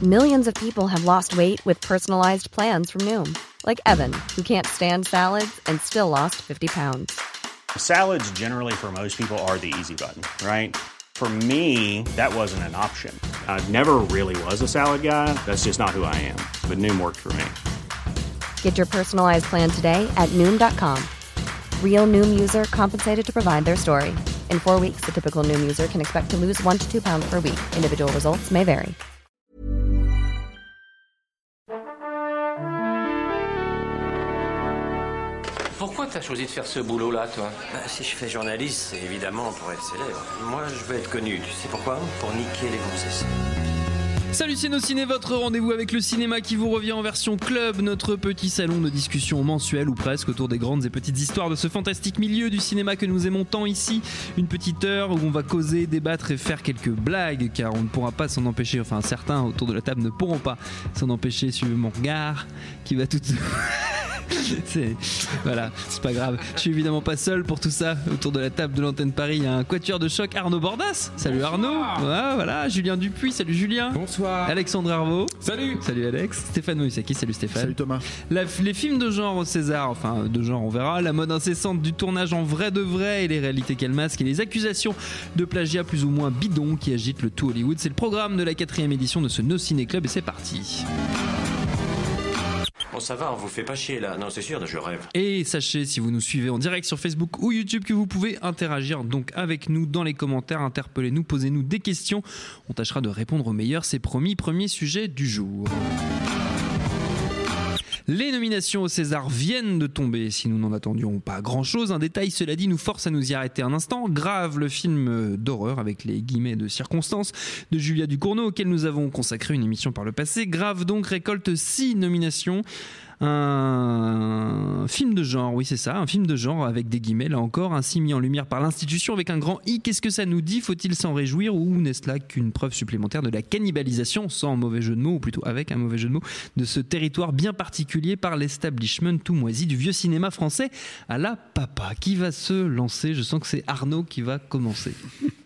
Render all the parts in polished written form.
Millions of people have lost weight with personalized plans from Noom. Like Evan, who can't stand salads and still lost 50 pounds. Salads generally for most people are the easy button, right? For me, that wasn't an option. I never really was a salad guy. That's just not who I am. But Noom worked for me. Get your personalized plan today at Noom.com. Real Noom user compensated to provide their story. In 4 weeks, the typical Noom user can expect to lose 1 to 2 pounds per week. Individual results may vary. Pourquoi t'as choisi de faire ce boulot-là, toi ? Si je fais journaliste, c'est évidemment pour être célèbre. Moi, je veux être connu. Tu sais pourquoi ? Pour niquer les gonzesses. Salut c'est nos ciné, votre rendez-vous avec le cinéma qui vous revient en version club, notre petit salon de discussion mensuel ou presque autour des grandes et petites histoires de ce fantastique milieu du cinéma que nous aimons tant ici. Une petite heure où on va causer, débattre et faire quelques blagues car on ne pourra pas s'en empêcher, enfin certains autour de la table ne pourront pas s'en empêcher suivant mon regard qui va tout... Voilà, c'est pas grave. Je suis évidemment pas seul pour tout ça. Autour de la table de l'antenne Paris, il y a un quatuor de choc, Arnaud Bordas. Salut Bonsoir. Arnaud. Ouais, voilà, Julien Dupuis. Salut Julien. Bonsoir. Alexandre Herveau. Salut. Salut Alex. Stéphane Moïsaki. Salut Stéphane. Salut Thomas. Les films de genre au César, enfin de genre on verra, la mode incessante du tournage en vrai de vrai et les réalités qu'elle masque et les accusations de plagiat plus ou moins bidon qui agitent le tout Hollywood. C'est le programme de la 4e édition de ce No Ciné Club et c'est parti. Bon, ça va, on vous fait pas chier là. Non, c'est sûr, je rêve. Et sachez, si vous nous suivez en direct sur Facebook ou YouTube, que vous pouvez interagir donc avec nous dans les commentaires, interpellez-nous, posez-nous des questions. On tâchera de répondre au meilleur, c'est promis. Premier sujet du jour. Les nominations au César viennent de tomber, si nous n'en attendions pas grand-chose. Un détail, cela dit, nous force à nous y arrêter un instant. Grave, le film d'horreur, avec les guillemets de circonstance, de Julia Ducournau, auquel nous avons consacré une émission par le passé. Grave donc récolte 6 nominations. Un film de genre, oui c'est ça, un film de genre avec des guillemets, là encore, ainsi mis en lumière par l'institution avec un grand I. Qu'est-ce que ça nous dit ? Faut-il s'en réjouir ou n'est-ce là qu'une preuve supplémentaire de la cannibalisation, sans mauvais jeu de mots, ou plutôt avec un mauvais jeu de mots, de ce territoire bien particulier par l'establishment tout moisi du vieux cinéma français à la papa. Qui va se lancer ? Je sens que c'est Arnaud qui va commencer.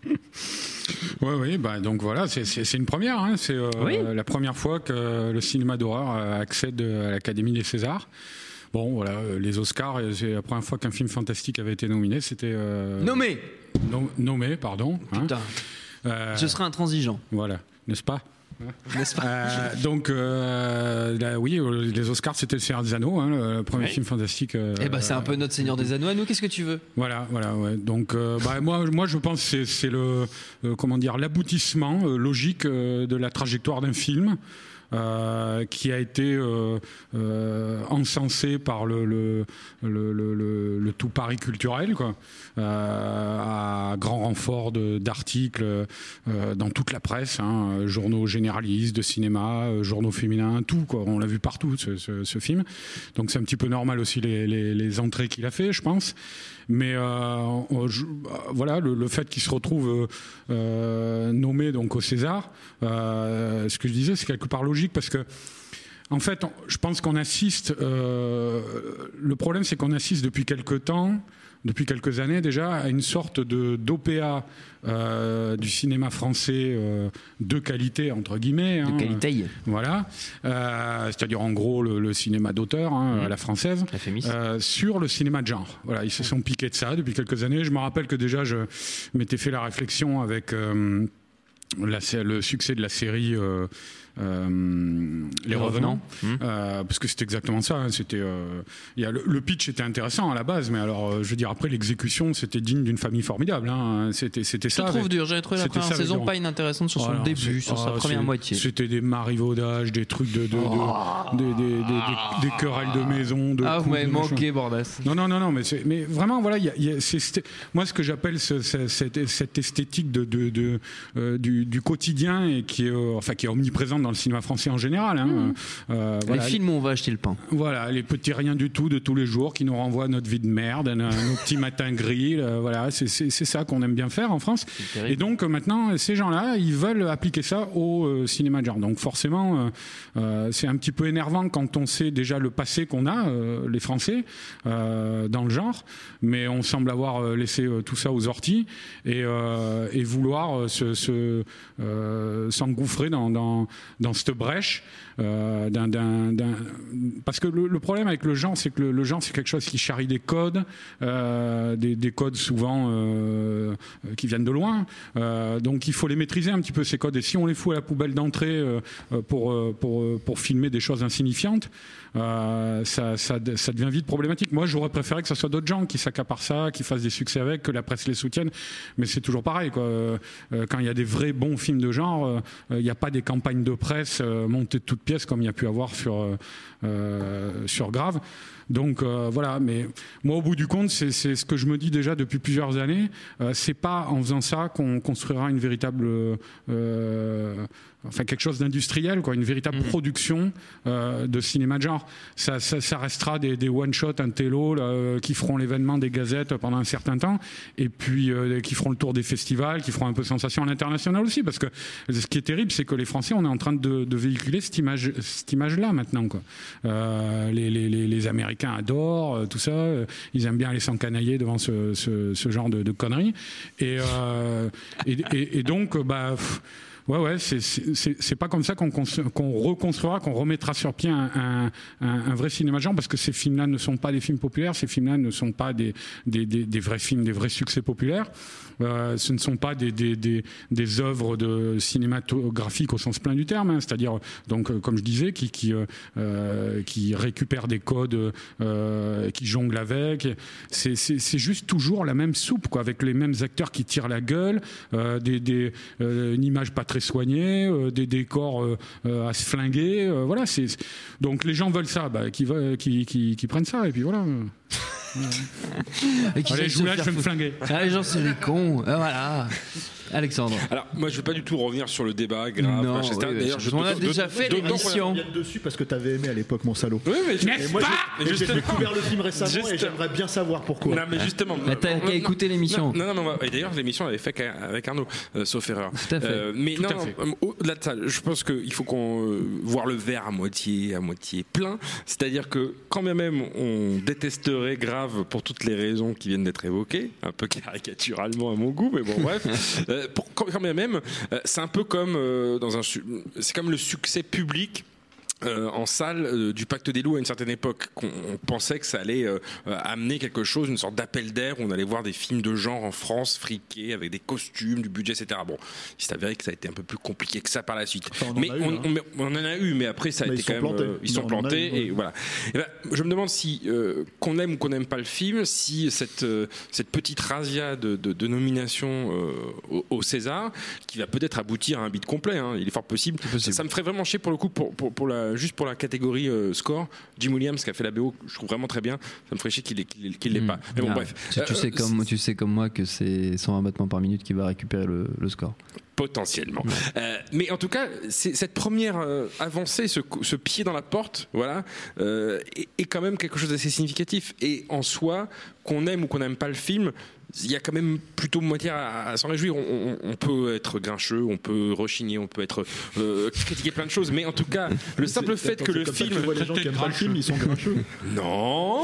Oui, donc voilà, c'est une première. Hein. C'est oui. La première fois que le cinéma d'horreur accède à l'Académie des Césars. Bon, voilà, les Oscars, c'est la première fois qu'un film fantastique avait été nominé. C'était nommé, pardon. Putain, je serai intransigeant. Voilà, n'est-ce pas ? N'est-ce pas donc, oui, les Oscars, c'était Le Seigneur des Anneaux, hein, le premier film fantastique. C'est un peu notre Seigneur des Anneaux à nous. Qu'est-ce que tu veux ? Voilà, ouais. Donc, moi, je pense que c'est l'aboutissement logique de la trajectoire d'un film. Qui a été encensé par le tout Paris culturel, quoi, à grand renfort d'articles dans toute la presse, hein, journaux généralistes, de cinéma, journaux féminins, tout, quoi. On l'a vu partout, ce film. Donc c'est un petit peu normal aussi les entrées qu'il a fait, je pense. Mais voilà, le fait qu'il se retrouve nommé donc au César, ce que je disais, c'est quelque part logique parce que, en fait, je pense qu'on assiste. Le problème, c'est qu'on assiste depuis quelques années déjà, à une sorte d'OPA du cinéma français de qualité, entre guillemets. De qualité. Voilà. C'est-à-dire, en gros, le cinéma d'auteur, à la française, sur le cinéma de genre. Voilà, ils se sont piqués de ça depuis quelques années. Je me rappelle que déjà, je m'étais fait la réflexion avec le succès de la série Les Revenants, parce que c'était exactement ça. Hein, c'était, le pitch était intéressant à la base, mais alors, je veux dire, après l'exécution, c'était digne d'une famille formidable. Hein, c'était ça. Je trouve dur. J'avais trouvé la première saison pas inintéressante sur son début, sur sa première moitié. C'était des marivaudages, des trucs des querelles de maison. Vous m'avez manqué, Bordas. Non, mais vraiment, voilà, moi, ce que j'appelle cette esthétique du quotidien et qui est omniprésente dans le cinéma français en général. Hein. Voilà, les films où on va acheter le pain. Voilà, les petits rien du tout de tous les jours qui nous renvoient à notre vie de merde, à nos petits matins gris. Voilà, c'est ça qu'on aime bien faire en France. Et donc maintenant, ces gens-là, ils veulent appliquer ça au cinéma de genre. Donc forcément, c'est un petit peu énervant quand on sait déjà le passé qu'on a, les Français, dans le genre. Mais on semble avoir laissé tout ça aux orties et vouloir s'engouffrer dans dans cette brèche parce que le problème avec le genre, c'est que le genre, c'est quelque chose qui charrie des codes, des codes souvent qui viennent de loin. Donc il faut les maîtriser un petit peu, ces codes. Et si on les fout à la poubelle d'entrée pour filmer des choses insignifiantes, ça devient vite problématique. Moi, j'aurais préféré que ce soit d'autres gens qui s'accaparent ça, qui fassent des succès avec, que la presse les soutienne. Mais c'est toujours pareil, quoi. Quand il y a des vrais bons films de genre, il n'y a pas des campagnes de presse montées de toutes pièces comme il y a pu avoir sur Grave. Donc voilà, mais moi au bout du compte, c'est ce que je me dis déjà depuis plusieurs années. C'est pas en faisant ça qu'on construira une véritable, quelque chose d'industriel, quoi, une véritable production de cinéma de genre. Ça restera des one shot, un télo qui feront l'événement des gazettes pendant un certain temps, et puis qui feront le tour des festivals, qui feront un peu sensation à l'international aussi, parce que ce qui est terrible, c'est que les Français, on est en train de véhiculer cette image-là maintenant, quoi. Les Américains adorent tout ça, ils aiment bien aller s'encanailler devant ce genre de conneries, et donc ouais, c'est pas comme ça qu'on reconstruira, qu'on remettra sur pied un vrai cinéma de genre, parce que ces films-là ne sont pas des films populaires, ces films-là ne sont pas des vrais films, des vrais succès populaires. Ce ne sont pas des œuvres de cinématographiques au sens plein du terme, hein, c'est-à-dire, donc, comme je disais, qui récupèrent des codes, qui jonglent avec. C'est juste toujours la même soupe, quoi, avec les mêmes acteurs qui tirent la gueule, une image pas très soignée, des décors à se flinguer. Voilà, donc les gens veulent ça, qui prennent ça, et puis voilà. Allez, je vais me flinguer. Les gens, c'est des cons. Voilà. Alexandre. Alors, moi, je vais pas du tout revenir sur le débat grave. Non, D'ailleurs, on a déjà fait l'émission. Je viens dessus parce que t'avais aimé à l'époque, mon salaud. Oui, mais moi, j'ai découvert le film récemment et j'aimerais bien savoir pourquoi. Non, mais justement. T'as qu'à écouter l'émission. Non. Et d'ailleurs, l'émission avait fait avec Arnaud, sauf erreur. Tout à fait. Mais tout non, au-delà de ça, je pense qu'il faut qu'on voir le verre à moitié plein. C'est-à-dire que quand bien même on détesterait Grave pour toutes les raisons qui viennent d'être évoquées, un peu caricaturalement à mon goût, mais bon, bref. Quand bien même, c'est un peu comme c'est comme le succès public en salle du Pacte des loups à une certaine époque. On pensait que ça allait amener quelque chose, une sorte d'appel d'air où on allait voir des films de genre en France friqués avec des costumes, du budget, etc. Bon, il s'est avéré que ça a été un peu plus compliqué que ça par la suite. Enfin, on en a eu, mais après ça a été quand même ils sont plantés et voilà. Et je me demande si qu'on aime ou qu'on n'aime pas le film, si cette petite razzia de nomination au César, qui va peut-être aboutir à un bid complet, hein, il est fort possible. Ça me ferait vraiment chier pour le coup juste pour la catégorie score. Jim Williams qui a fait la BO, je trouve vraiment très bien. Ça me ferait chier qu'il l'ait pas. Mais bon, bref. Tu sais comme moi que c'est 120 battements par minute qui va récupérer le score. Potentiellement. Mais en tout cas, cette première avancée, ce pied dans la porte, voilà, est quand même quelque chose d'assez significatif. Et en soi, qu'on aime ou qu'on n'aime pas le film, il y a quand même plutôt moitié à s'en réjouir. On peut être grincheux, on peut rechigner, on peut être critiquer plein de choses, mais en tout cas, le simple fait que le film... Tu vois les gens qui aiment pas le film, ils sont grincheux. Non.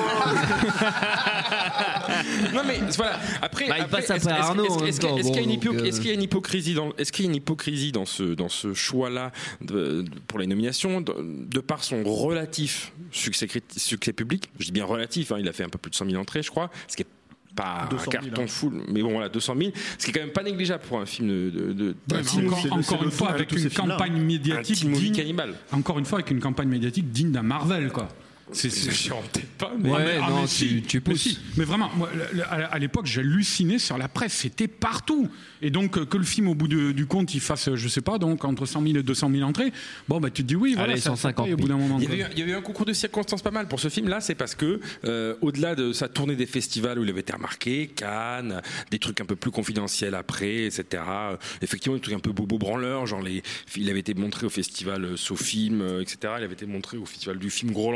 Non mais voilà. Après, il passe après Arnaud. Est-ce qu'il y a une hypocrisie dans ce choix-là pour les nominations de par son relatif succès public? Je dis bien relatif. Hein, il a fait un peu plus de 100 000 entrées, je crois. Ce qui est pas un carton full, mais bon voilà, 200 000, ce qui est quand même pas négligeable pour un film de encore une fois avec une campagne médiatique digne, encore une fois avec une campagne médiatique digne d'un Marvel, quoi. J'en peut-être pas, mais tu pousses. Mais vraiment, moi, à l'époque, j'hallucinais sur la presse, c'était partout. Et donc, que le film, au bout du compte, il fasse, je sais pas, donc entre 100 000 et 200 000 entrées, bon, bah, tu te dis oui, voilà, allez, ça 150 000. Au bout d'un moment. Il y avait eu un concours de circonstances pas mal pour ce film-là, c'est parce que, au-delà de sa tournée des festivals où il avait été remarqué, Cannes, des trucs un peu plus confidentiels après, etc. Effectivement, des trucs un peu bobo-branleurs, genre il avait été montré au festival SoFilm, etc. Il avait été montré au festival du film grolandais.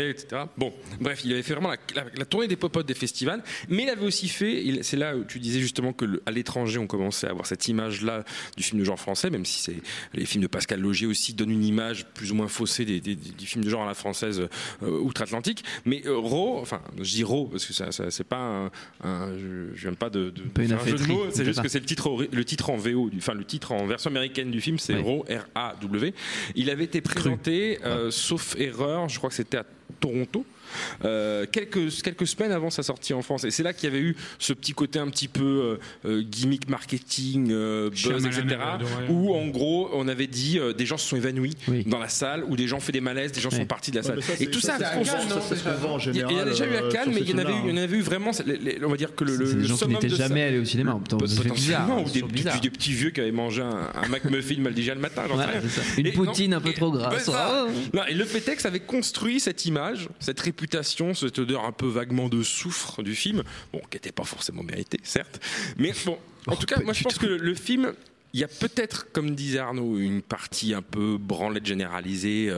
etc. Bon, bref, il avait fait vraiment la tournée des popotes des festivals, mais il avait aussi fait, c'est là où tu disais justement que à l'étranger on commençait à avoir cette image-là du film de genre français, même si les films de Pascal Laugier aussi donnent une image plus ou moins faussée des films de genre à la française outre-Atlantique. Mais Raw, enfin je dis Raw parce que ça c'est pas je viens pas de faire un jeu de mots, c'est juste que c'est le titre en VO, enfin le titre en version américaine du film, c'est Raw, R-A-W. Il avait été présenté, sauf erreur, je crois que c'était à Toronto. Quelques semaines avant sa sortie en France, et c'est là qu'il y avait eu ce petit côté un petit peu gimmick marketing, buzz, etc. où en gros on avait dit des gens se sont évanouis dans la salle, ou des gens ont fait des malaises, des gens sont partis de la salle, et tout ça il y en a déjà eu à Cannes, mais il y en avait eu vraiment, on va dire que le gens qui n'étaient jamais allés au cinéma, potentiellement, ou des petits vieux qui avaient mangé un McMuffin mal digéré le matin, j'en sais rien. Une poutine un peu trop grasse. Et le fait est que ça avait construit cette image, cette réputation, cette odeur un peu vaguement de soufre du film, bon, qui n'était pas forcément méritée, certes, mais bon, en tout cas, moi je pense que le film, il y a peut-être, comme disait Arnaud, une partie un peu branlette généralisée,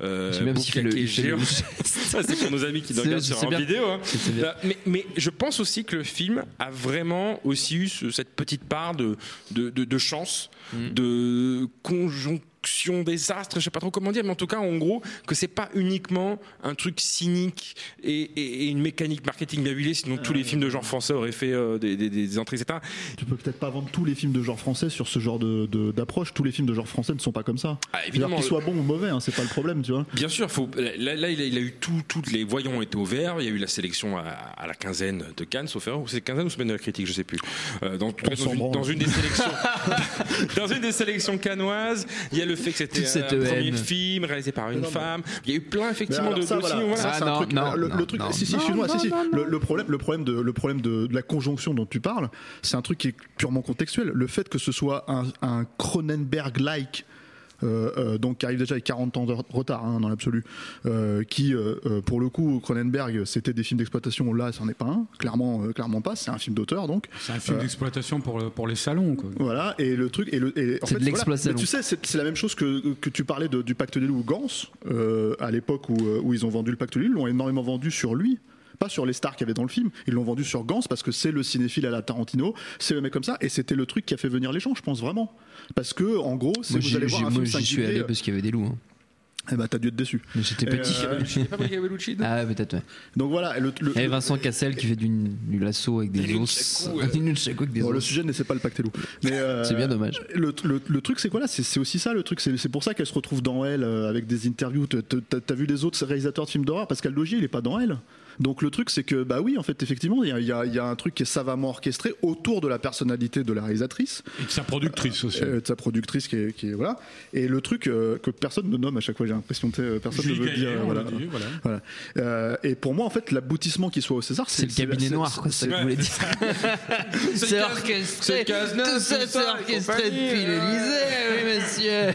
ça c'est pour nos amis qui nous regardent sur vidéo, hein. Mais je pense aussi que le film a vraiment aussi eu cette petite part de chance, de conjonction des astres, je sais pas trop comment dire, mais en tout cas en gros que c'est pas uniquement un truc cynique et une mécanique marketing bien huilée, sinon tous les films de genre français auraient fait des entrées, etc. Tu peux peut-être pas vendre tous les films de genre français sur ce genre d'approche. Tous les films de genre français ne sont pas comme ça. Évidemment, qu'ils soient bons ou mauvais, hein, c'est pas le problème, tu vois. Bien sûr, là il a eu toutes les voyants ont été au vert, il y a eu la sélection à la quinzaine de Cannes, sauf erreur, ou c'est quinzaine ou semaine de la critique, je sais plus. Dans une des sélections dans une des sélections cannoises, il y a le fait que c'était un premier film réalisé par une femme. Il y a eu plein effectivement de dossiers. Le problème de la conjonction dont tu parles, c'est un truc qui est purement contextuel. Le fait que ce soit un Cronenberg-like, donc qui arrive déjà avec 40 ans de retard, hein, dans l'absolu, qui pour le coup Cronenberg c'était des films d'exploitation, là ça n'en est pas un, clairement pas, c'est un film d'auteur, donc c'est un film d'exploitation pour les salons, quoi. Voilà, et le truc et en c'est fait, de l'exploitation. Tu sais, c'est la même chose que tu parlais du Pacte des loups. Gans, à l'époque où ils ont vendu le Pacte des loups, ils l'ont énormément vendu sur lui, pas sur les stars qu'il y avait dans le film, ils l'ont vendu sur Gans parce que c'est le cinéphile à la Tarantino, c'est le mec comme ça, et c'était le truc qui a fait venir les gens, je pense vraiment, parce que en gros vous allez voir un film j'y suis allé parce qu'il y avait des loups, hein. Eh ben t'as dû être déçu. Mais j'étais petit. Ah peut-être, ouais. Donc voilà. Et Vincent Cassel qui fait du lasso avec des os. Le sujet n'est pas le Pacte des loups. Mais c'est bien dommage. Le truc c'est quoi là, c'est aussi ça le truc. C'est pour ça qu'elle se retrouve dans Elle avec des interviews. T'as vu les autres réalisateurs de films d'horreur? Pascal Laugier il est pas dans Elle. Donc le truc c'est que bah oui en fait effectivement il y a un truc qui est savamment orchestré autour de la personnalité de la réalisatrice et de sa productrice aussi, de sa productrice qui est voilà, et le truc que personne ne nomme à chaque fois, j'ai l'impression que personne ne veut dire voilà. Et pour moi en fait l'aboutissement qui soit au César c'est le cabinet noir, quoi, c'est ça que je voulais dire. C'est orchestré, tout ça c'est orchestré depuis l'Élysée,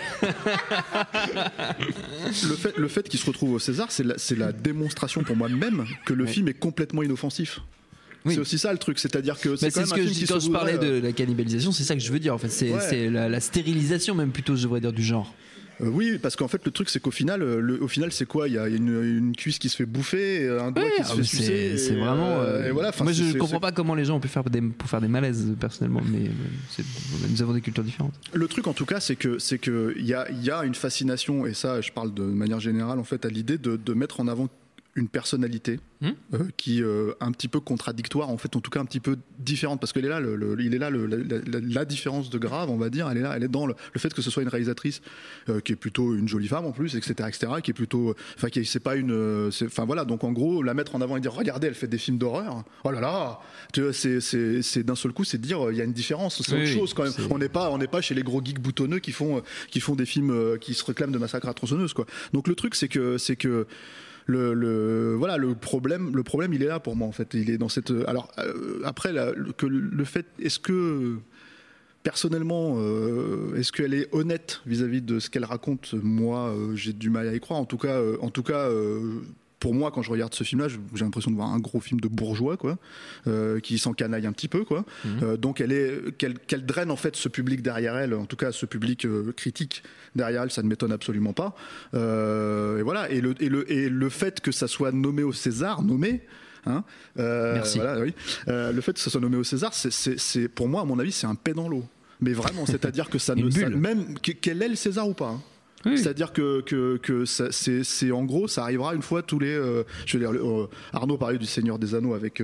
oui monsieur. Le fait qu'il se retrouve au César, c'est la démonstration pour moi même que le film est complètement inoffensif. Oui. C'est aussi ça le truc, c'est-à-dire que c'est quand même un film qui quand je parlais de la cannibalisation, c'est ça que je veux dire en fait, c'est la stérilisation même plutôt, je devrais dire, du genre. Oui, parce qu'en fait le truc c'est qu'au final, c'est quoi? Il y a une cuisse qui se fait bouffer, un doigt qui se fait sucer. C'est vraiment. Et voilà, moi je comprends pas comment les gens ont pu faire des malaises personnellement, mais nous avons des cultures différentes. Le truc en tout cas c'est que il y a une fascination, et ça je parle de manière générale en fait, à l'idée de mettre en avant une personnalité qui un petit peu contradictoire, en fait, en tout cas un petit peu différente, parce qu'elle est là, la différence de grave, on va dire, elle est là, elle est dans le fait que ce soit une réalisatrice qui est plutôt une jolie femme en plus, etc., qui est plutôt, enfin, c'est pas une, enfin voilà, donc en gros, la mettre en avant et dire, regardez, elle fait des films d'horreur, oh là là, tu vois, c'est d'un seul coup, c'est de dire, il y a une différence, c'est autre chose quand même. On n'est pas chez les gros geeks boutonneux qui font des films qui se réclament de Massacre à la tronçonneuse, quoi. Donc le truc, c'est que le problème il est là pour moi en fait, il est dans cette après le fait, est-ce que personnellement est-ce qu'elle est honnête vis-à-vis de ce qu'elle raconte? Moi j'ai du mal à y croire, en tout cas pour moi, quand je regarde ce film-là, j'ai l'impression de voir un gros film de bourgeois, quoi, qui s'encanaille un petit peu, quoi. Donc qu'elle draine en fait ce public derrière elle, en tout cas ce public critique derrière elle, ça ne m'étonne absolument pas. Et voilà. Et le fait que ça soit nommé au César, Merci. Voilà, oui. Le fait que ça soit nommé au César, c'est pour moi, à mon avis, c'est un paix dans l'eau. Mais vraiment, c'est-à-dire que ça même quel est le César ou pas. Hein. Oui. C'est-à-dire que c'est en gros, ça arrivera une fois tous les. Je veux dire, Arnaud parlait du Seigneur des Anneaux avec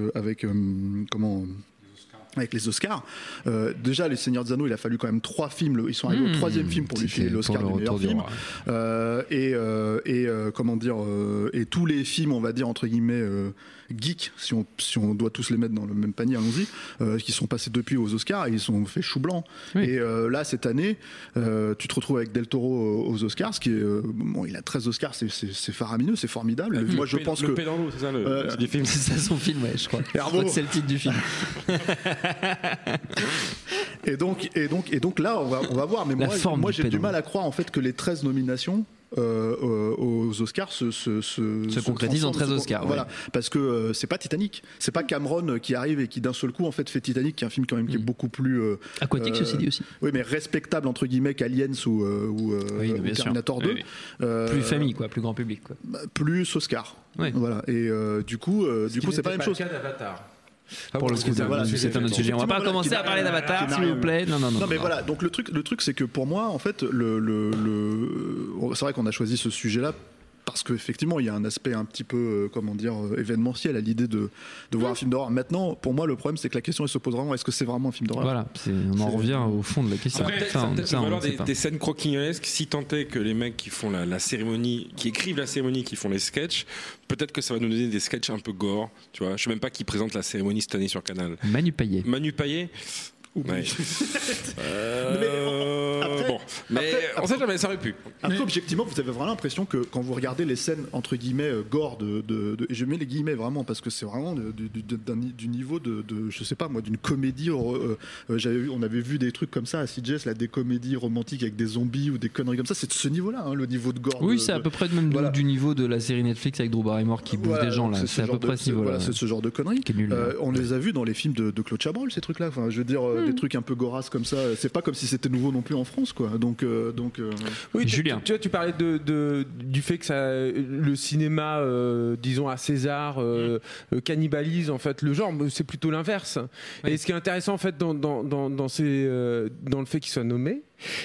les Oscars. Déjà, les Seigneurs des Anneaux, il a fallu quand même 3 films. Ils sont arrivés au 3e film pour lui filer l'Oscar du meilleur film. Et tous les films, on va dire entre guillemets geeks, si on doit tous les mettre dans le même panier, allons-y, qui sont passés depuis aux Oscars et ils sont fait chou blanc. Oui. Et là, cette année, tu te retrouves avec Del Toro aux Oscars, ce qui est bon, il a 13 Oscars, c'est faramineux, c'est formidable. Moi, je pense que le Pédalo, c'est ça le film. C'est ça son film, ouais, je crois. Je crois que c'est le titre du film. et donc là, on va voir. Mais moi, j'ai du mal à croire en fait que les 13 nominations aux Oscars se concrétisent en 13 Oscars. Voilà, parce que c'est pas Titanic, c'est pas Cameron qui arrive et qui d'un seul coup en fait fait Titanic, qui est un film quand même qui est beaucoup plus aquatique, ceci dit aussi. Oui, mais respectable entre guillemets qu'Aliens ou Terminator 2. Plus famille, quoi, plus grand public, quoi. Plus Oscar. Oui. Voilà. Et du coup, c'est pas la même chose. Pour le coup, voilà, c'est un autre sujet. On va pas commencer à parler d'Avatar, s'il vous plaît. Non, mais voilà. Donc le truc, c'est que pour moi, en fait, c'est vrai qu'on a choisi ce sujet-là parce qu'effectivement, il y a un aspect un petit peu, événementiel à l'idée de voir un film d'horreur. Maintenant, pour moi, le problème, c'est que la question, elle se pose vraiment, est-ce que c'est vraiment un film d'horreur ? Voilà, on en revient au fond de la question. Après, ça peut-être valoir des scènes croquignolesques, si tant est que les mecs qui font la cérémonie, qui écrivent la cérémonie, qui font les sketchs, peut-être que ça va nous donner des sketchs un peu gore, tu vois. Je sais même pas qui présente la cérémonie cette année sur Canal. Manu Payet. Ouais. Mais on sait jamais, ça aurait pu. Après, objectivement, vous avez vraiment l'impression que quand vous regardez les scènes entre guillemets gore et je mets les guillemets vraiment parce que c'est vraiment du niveau de je sais pas moi, d'une comédie. On avait vu des trucs comme ça à CJS, là, des comédies romantiques avec des zombies ou des conneries comme ça. C'est de ce niveau-là, hein, le niveau de gore. Oui, c'est à peu près même du niveau de la série Netflix avec Drew Barrymore qui bouffe des gens là. C'est à peu près ce niveau-là. Voilà, c'est ce genre de conneries. On les a vus dans les films de Claude Chabrol, ces trucs-là. Enfin, je veux dire. Des trucs un peu gorasses comme ça, c'est pas comme si c'était nouveau non plus en France, quoi. Donc oui, Julien, tu parlais du fait que le cinéma, disons à César, cannibalise en fait le genre. C'est plutôt l'inverse. Oui. Et ce qui est intéressant en fait dans le fait qu'il soit nommé,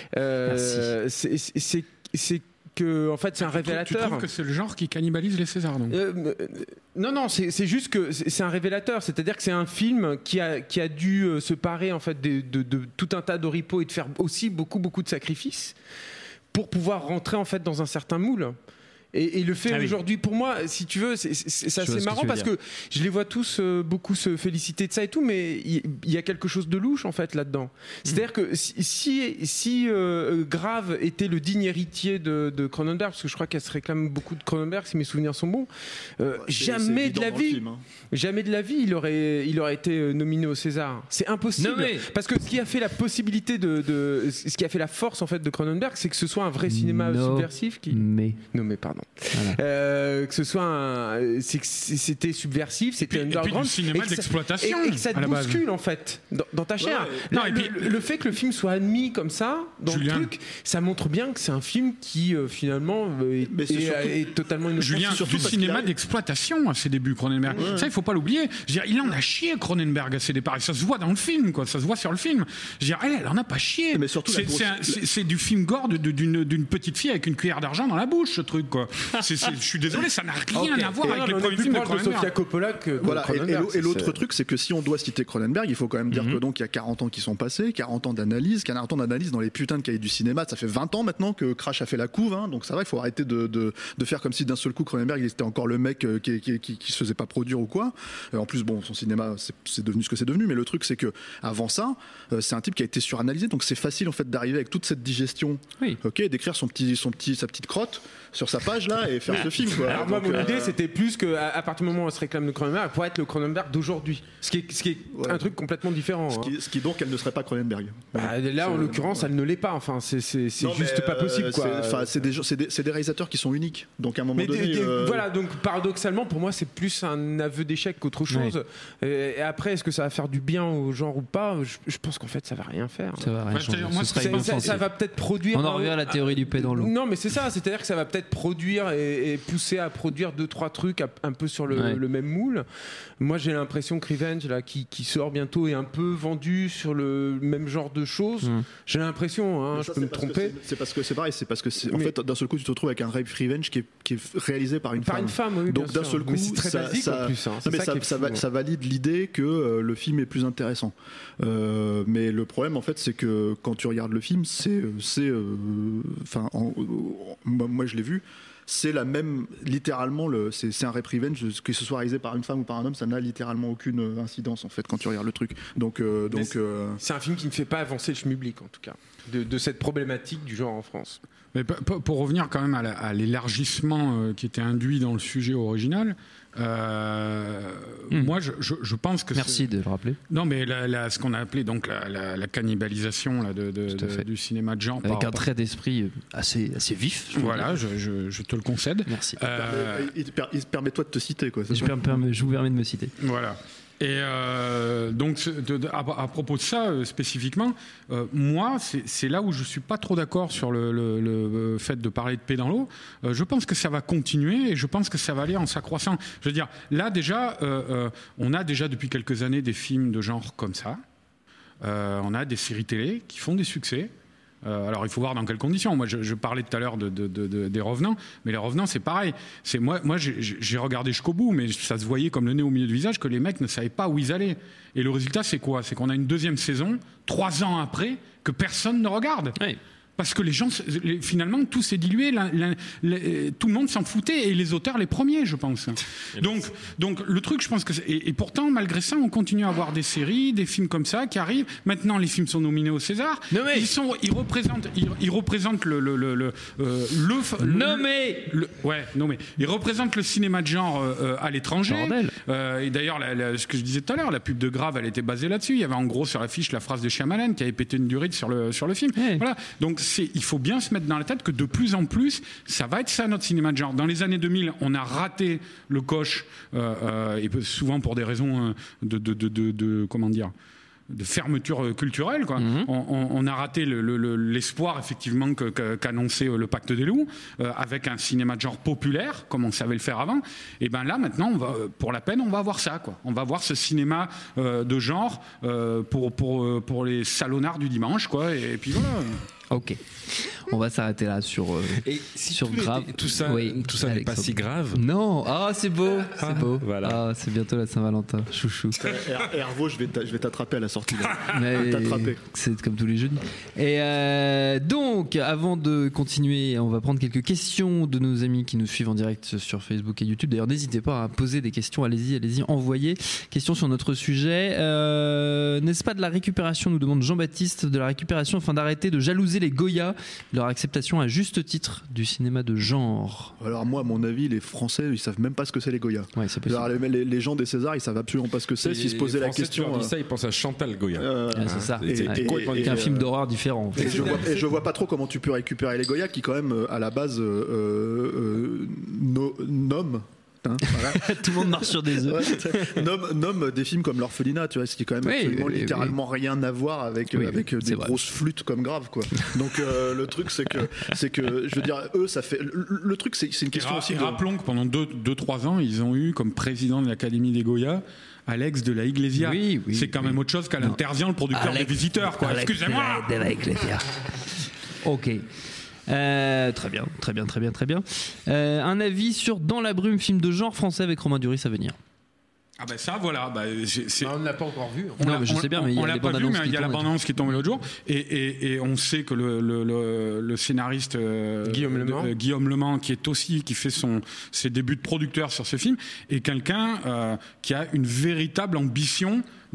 c'est que en fait c'est un révélateur. Tu trouves que c'est le genre qui cannibalise les Césars, donc Non, c'est juste que c'est un révélateur. C'est-à-dire que c'est un film qui a dû se parer en fait de tout un tas d'oripeaux et de faire aussi beaucoup de sacrifices pour pouvoir rentrer en fait dans un certain moule. Et le fait aujourd'hui, pour moi, si tu veux, c'est assez marrant parce que je les vois tous beaucoup se féliciter de ça et tout, mais il y a quelque chose de louche en fait là-dedans. C'est-à-dire que si Grave était le digne héritier de Cronenberg, parce que je crois qu'elle se réclame beaucoup de Cronenberg si mes souvenirs sont bons, jamais de la vie, il aurait été nominé au César. C'est impossible. Parce que ce qui a fait la possibilité ce qui a fait la force en fait de Cronenberg, c'est que ce soit un vrai cinéma subversif pardon. Voilà. Que ce soit c'était subversif, c'était underground, et puis du cinéma d'exploitation et que ça te bouscule en fait dans ta chair. Le fait que le film soit admis comme ça dans le truc, ça montre bien que c'est un film qui finalement est totalement inoffensif. Julien, surtout du cinéma d'exploitation à ses débuts, Cronenberg. Ça, il faut pas l'oublier. Il en a chié Cronenberg à ses départs. Et ça se voit dans le film, quoi. Ça se voit sur le film. Elle en a pas chié. Mais surtout, c'est du film gore d'une petite fille avec une cuillère d'argent dans la bouche, ce truc, quoi. Je suis désolé, ça n'a rien à voir avec les premiers films de Cronenberg. Sofia Coppola et l'autre truc, c'est que si on doit citer Cronenberg, il faut quand même dire que donc il y a 40 ans qui sont passés, 40 ans d'analyse, 40 ans d'analyse dans les putains de cahiers du cinéma. Ça fait 20 ans maintenant que Crash a fait la couve, hein, donc c'est vrai, il faut arrêter de faire comme si d'un seul coup Cronenberg il était encore le mec qui se faisait pas produire ou quoi. En plus, bon, son cinéma c'est devenu ce que c'est devenu, mais le truc c'est que avant ça, c'est un type qui a été suranalysé, donc c'est facile en fait d'arriver avec toute cette digestion, d'écrire sa petite crotte sur sa page page là et faire ce film. Quoi. Alors moi, mon idée, c'était plus qu'à partir du moment où on se réclame de Cronenberg, pour être le Cronenberg d'aujourd'hui. Ce qui est un truc complètement différent. Ce qui donc, elle ne serait pas Cronenberg. Là, en l'occurrence, elle ne l'est pas. Enfin, c'est juste pas possible. C'est des réalisateurs qui sont uniques. Donc à un moment donné. Voilà, donc paradoxalement, pour moi, c'est plus un aveu d'échec qu'autre chose. Et après, est-ce que ça va faire du bien au genre ou pas ? Je pense qu'en fait, ça va rien faire. Ça va rien changer. Ça va peut-être produire. On en revient à la théorie du pédalo. Non, mais c'est ça. C'est-à-dire que ça va peut-être produire et pousser à produire 2-3 trucs un peu sur le même moule. Moi, j'ai l'impression que Revenge, là, qui sort bientôt, est un peu vendu sur le même genre de choses. J'ai l'impression, je peux me tromper. C'est parce que c'est pareil. C'est parce que en fait, d'un seul coup, tu te retrouves avec un Revenge qui est réalisé par une femme. Oui, donc d'un seul coup, c'est très basique en plus. Ça valide l'idée que le film est plus intéressant. Mais le problème, en fait, c'est que quand tu regardes le film, moi je l'ai vu. C'est la même, littéralement, c'est un Rape Revenge, que ce soit réalisé par une femme ou par un homme, ça n'a littéralement aucune incidence en fait quand tu regardes le truc. C'est un film qui ne fait pas avancer le schmilblick en tout cas, de cette problématique du genre en France. Mais pour revenir quand même à l'élargissement qui était induit dans le sujet original, moi je pense que merci de le rappeler. Non mais ce qu'on a appelé donc la cannibalisation là, du cinéma de genre avec un trait d'esprit assez vif. Voilà, je te le concède. Merci. Permets-toi de te citer quoi. Je vous permets de me citer. Voilà. Et donc à propos de ça spécifiquement, moi c'est là où je suis pas trop d'accord sur le fait de parler de paix dans l'eau. Je pense que ça va continuer et je pense que ça va aller en s'accroissant. Je veux dire, là déjà, on a déjà depuis quelques années des films de genre comme ça. On a des séries télé qui font des succès. Alors il faut voir dans quelles conditions. Moi je parlais tout à l'heure des Revenants, mais les Revenants c'est pareil. Moi j'ai regardé jusqu'au bout, mais ça se voyait comme le nez au milieu du visage que les mecs ne savaient pas où ils allaient. Et le résultat c'est quoi ? C'est qu'on a une deuxième saison 3 ans après que personne ne regarde. Oui. Parce que les gens, finalement, tout s'est dilué, tout le monde s'en foutait, et les auteurs les premiers, je pense. Donc le truc, je pense que... Et pourtant, malgré ça, on continue à avoir des séries, des films comme ça qui arrivent. Maintenant, les films sont nominés au César. Ils représentent ils représentent le cinéma de genre à l'étranger. Et d'ailleurs, ce que je disais tout à l'heure, la pub de Grave, elle était basée là-dessus. Il y avait en gros sur l'affiche la phrase de Shyamalan qui avait pété une durite sur le film. Hey. Voilà. Donc il faut bien se mettre dans la tête que de plus en plus, ça va être ça notre cinéma de genre. Dans les années 2000, on a raté le coche, et souvent pour des raisons comment dire, de fermeture culturelle, quoi. On a raté l'espoir effectivement qu'annonçait le Pacte des loups, avec un cinéma de genre populaire comme on savait le faire avant. Et ben là maintenant pour la peine on va voir ça, quoi. On va voir ce cinéma de genre pour les salonnards du dimanche, quoi. Et puis voilà. Ok, on va s'arrêter là sur Grave. Tout ça n'est pas si grave. Non, c'est beau, c'est beau. Voilà. C'est bientôt la Saint-Valentin, chouchou. Hervo, je vais t'attraper à la sortie. C'est comme tous les jeudis. Et donc, avant de continuer, on va prendre quelques questions de nos amis qui nous suivent en direct sur Facebook et YouTube. D'ailleurs, n'hésitez pas à poser des questions. Allez-y, envoyez. Questions sur notre sujet. N'est-ce pas de la récupération, nous demande Jean-Baptiste, de la récupération afin d'arrêter de jalouser les Goya, leur acceptation à juste titre du cinéma de genre? Alors moi, à mon avis, les Français, ils savent même pas ce que c'est les Goya. Ouais, c'est possible. Alors, les gens des Césars, ils savent absolument pas ce que c'est. S'ils se posaient la question, tu dis ça, ils pensent à Chantal Goya. C'est ça. C'est un film d'horreur différent. En fait. Et je vois pas trop comment tu peux récupérer les Goya, qui quand même à la base nomment. Voilà. Tout le monde marche sur des œufs. Nomme des films comme L'Orphelinat, tu vois, ce qui est quand même absolument littéralement rien à voir avec des grosses flûtes comme Grave, quoi. Donc le truc c'est que je veux dire, eux ça fait le truc c'est une question aussi. Rappelons que pendant 2-3 ans ils ont eu comme président de l'Académie des Goya Alex de la Iglesia. C'est quand même autre chose qu'à l'Intervient, le producteur des Visiteurs, quoi. Excusez-moi. De la Iglesia. Ok. Très bien. Un avis sur Dans la brume, film de genre français avec Romain Duris à venir. Ah ben ça voilà, on ne l'a pas encore vu. Je sais bien, mais il y a les bandes annonces. Il y a la bande-annonce qui est tombée l'autre jour, et on sait que le scénariste Guillaume Le Mans, qui fait ses débuts de producteur sur ce film, est quelqu'un qui a une véritable ambition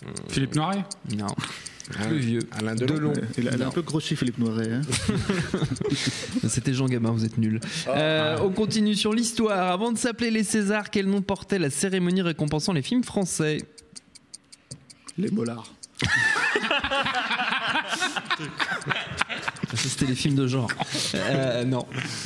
Philippe Noiret? Non. Plus vieux. Alain Delon. Il a un peu grossi, Philippe Noiret. Hein. C'était Jean Gabin, vous êtes nuls. On continue sur l'histoire. Avant de s'appeler les Césars, quel nom portait la cérémonie récompensant les films français? Les Mollards. C'était les films de genre. Non.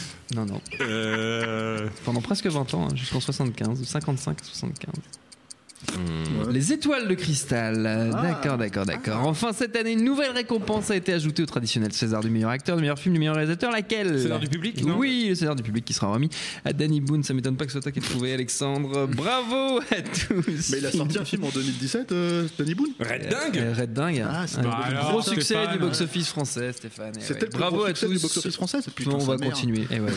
Pendant presque 20 ans, hein, jusqu'en 75, 55, 75. Les étoiles de cristal. D'accord. Enfin, cette année, une nouvelle récompense a été ajoutée au traditionnel César du meilleur acteur, du meilleur film, du meilleur réalisateur. Laquelle? César du public, non? Oui, le César du public qui sera remis à Danny Boone. Ça m'étonne pas que ce soit toi qui aies trouvé, Alexandre. Bravo à tous. Mais il a sorti un film en 2017, Danny Boone. Red Dingue. Red Dingue. Ah, c'est Gros succès Stéphane, du box-office français, Stéphane. C'était le plus bravo gros à succès tous. du box-office français. On va continuer. Ouais.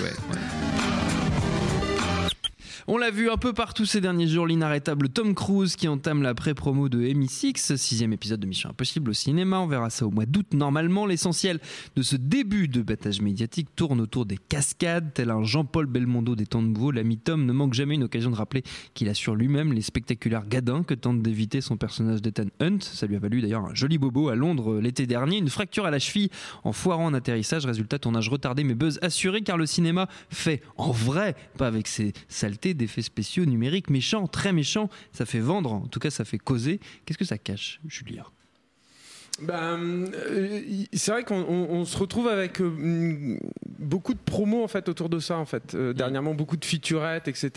On l'a vu un peu partout ces derniers jours, l'inarrêtable Tom Cruise qui entame la pré-promo de MI6, 6e épisode de Mission Impossible au cinéma. On verra ça au mois d'août. Normalement, l'essentiel de ce début de battage médiatique tourne autour des cascades. Tel un Jean-Paul Belmondo des temps nouveaux, l'ami Tom ne manque jamais une occasion de rappeler qu'il assure lui-même les spectaculaires gadins que tente d'éviter son personnage d'Ethan Hunt. Ça lui a valu d'ailleurs un joli bobo à Londres l'été dernier. Une fracture à la cheville en foirant un atterrissage. Résultat, tournage retardé mais buzz assuré car le cinéma fait en vrai, pas avec ses saletés, d'effets spéciaux numériques méchants, très méchants. Ça fait vendre, en tout cas ça fait causer. Qu'est-ce que ça cache, Julia? C'est vrai qu'on se retrouve avec beaucoup de promos en fait autour de ça en fait. Dernièrement beaucoup de featurettes, etc.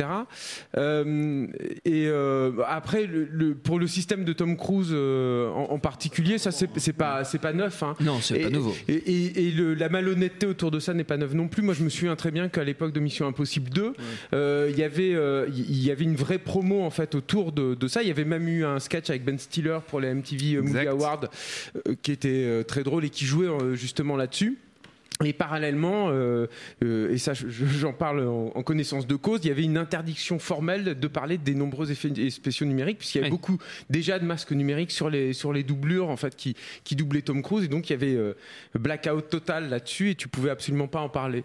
Après pour le système de Tom Cruise en particulier, ça c'est pas neuf. Hein. Non, c'est pas nouveau. Et la malhonnêteté autour de ça n'est pas neuve non plus. Moi je me souviens très bien qu'à l'époque de Mission Impossible 2, il y avait une vraie promo en fait autour de ça. Il y avait même eu un sketch avec Ben Stiller pour les MTV Movie Awards. Qui était très drôle et qui jouait justement là-dessus. Et parallèlement, et ça j'en parle en connaissance de cause, il y avait une interdiction formelle de parler des nombreux effets spéciaux numériques, puisqu'il y avait beaucoup déjà de masques numériques sur les doublures en fait, qui doublaient Tom Cruise, et donc il y avait blackout total là-dessus, et tu pouvais absolument pas en parler.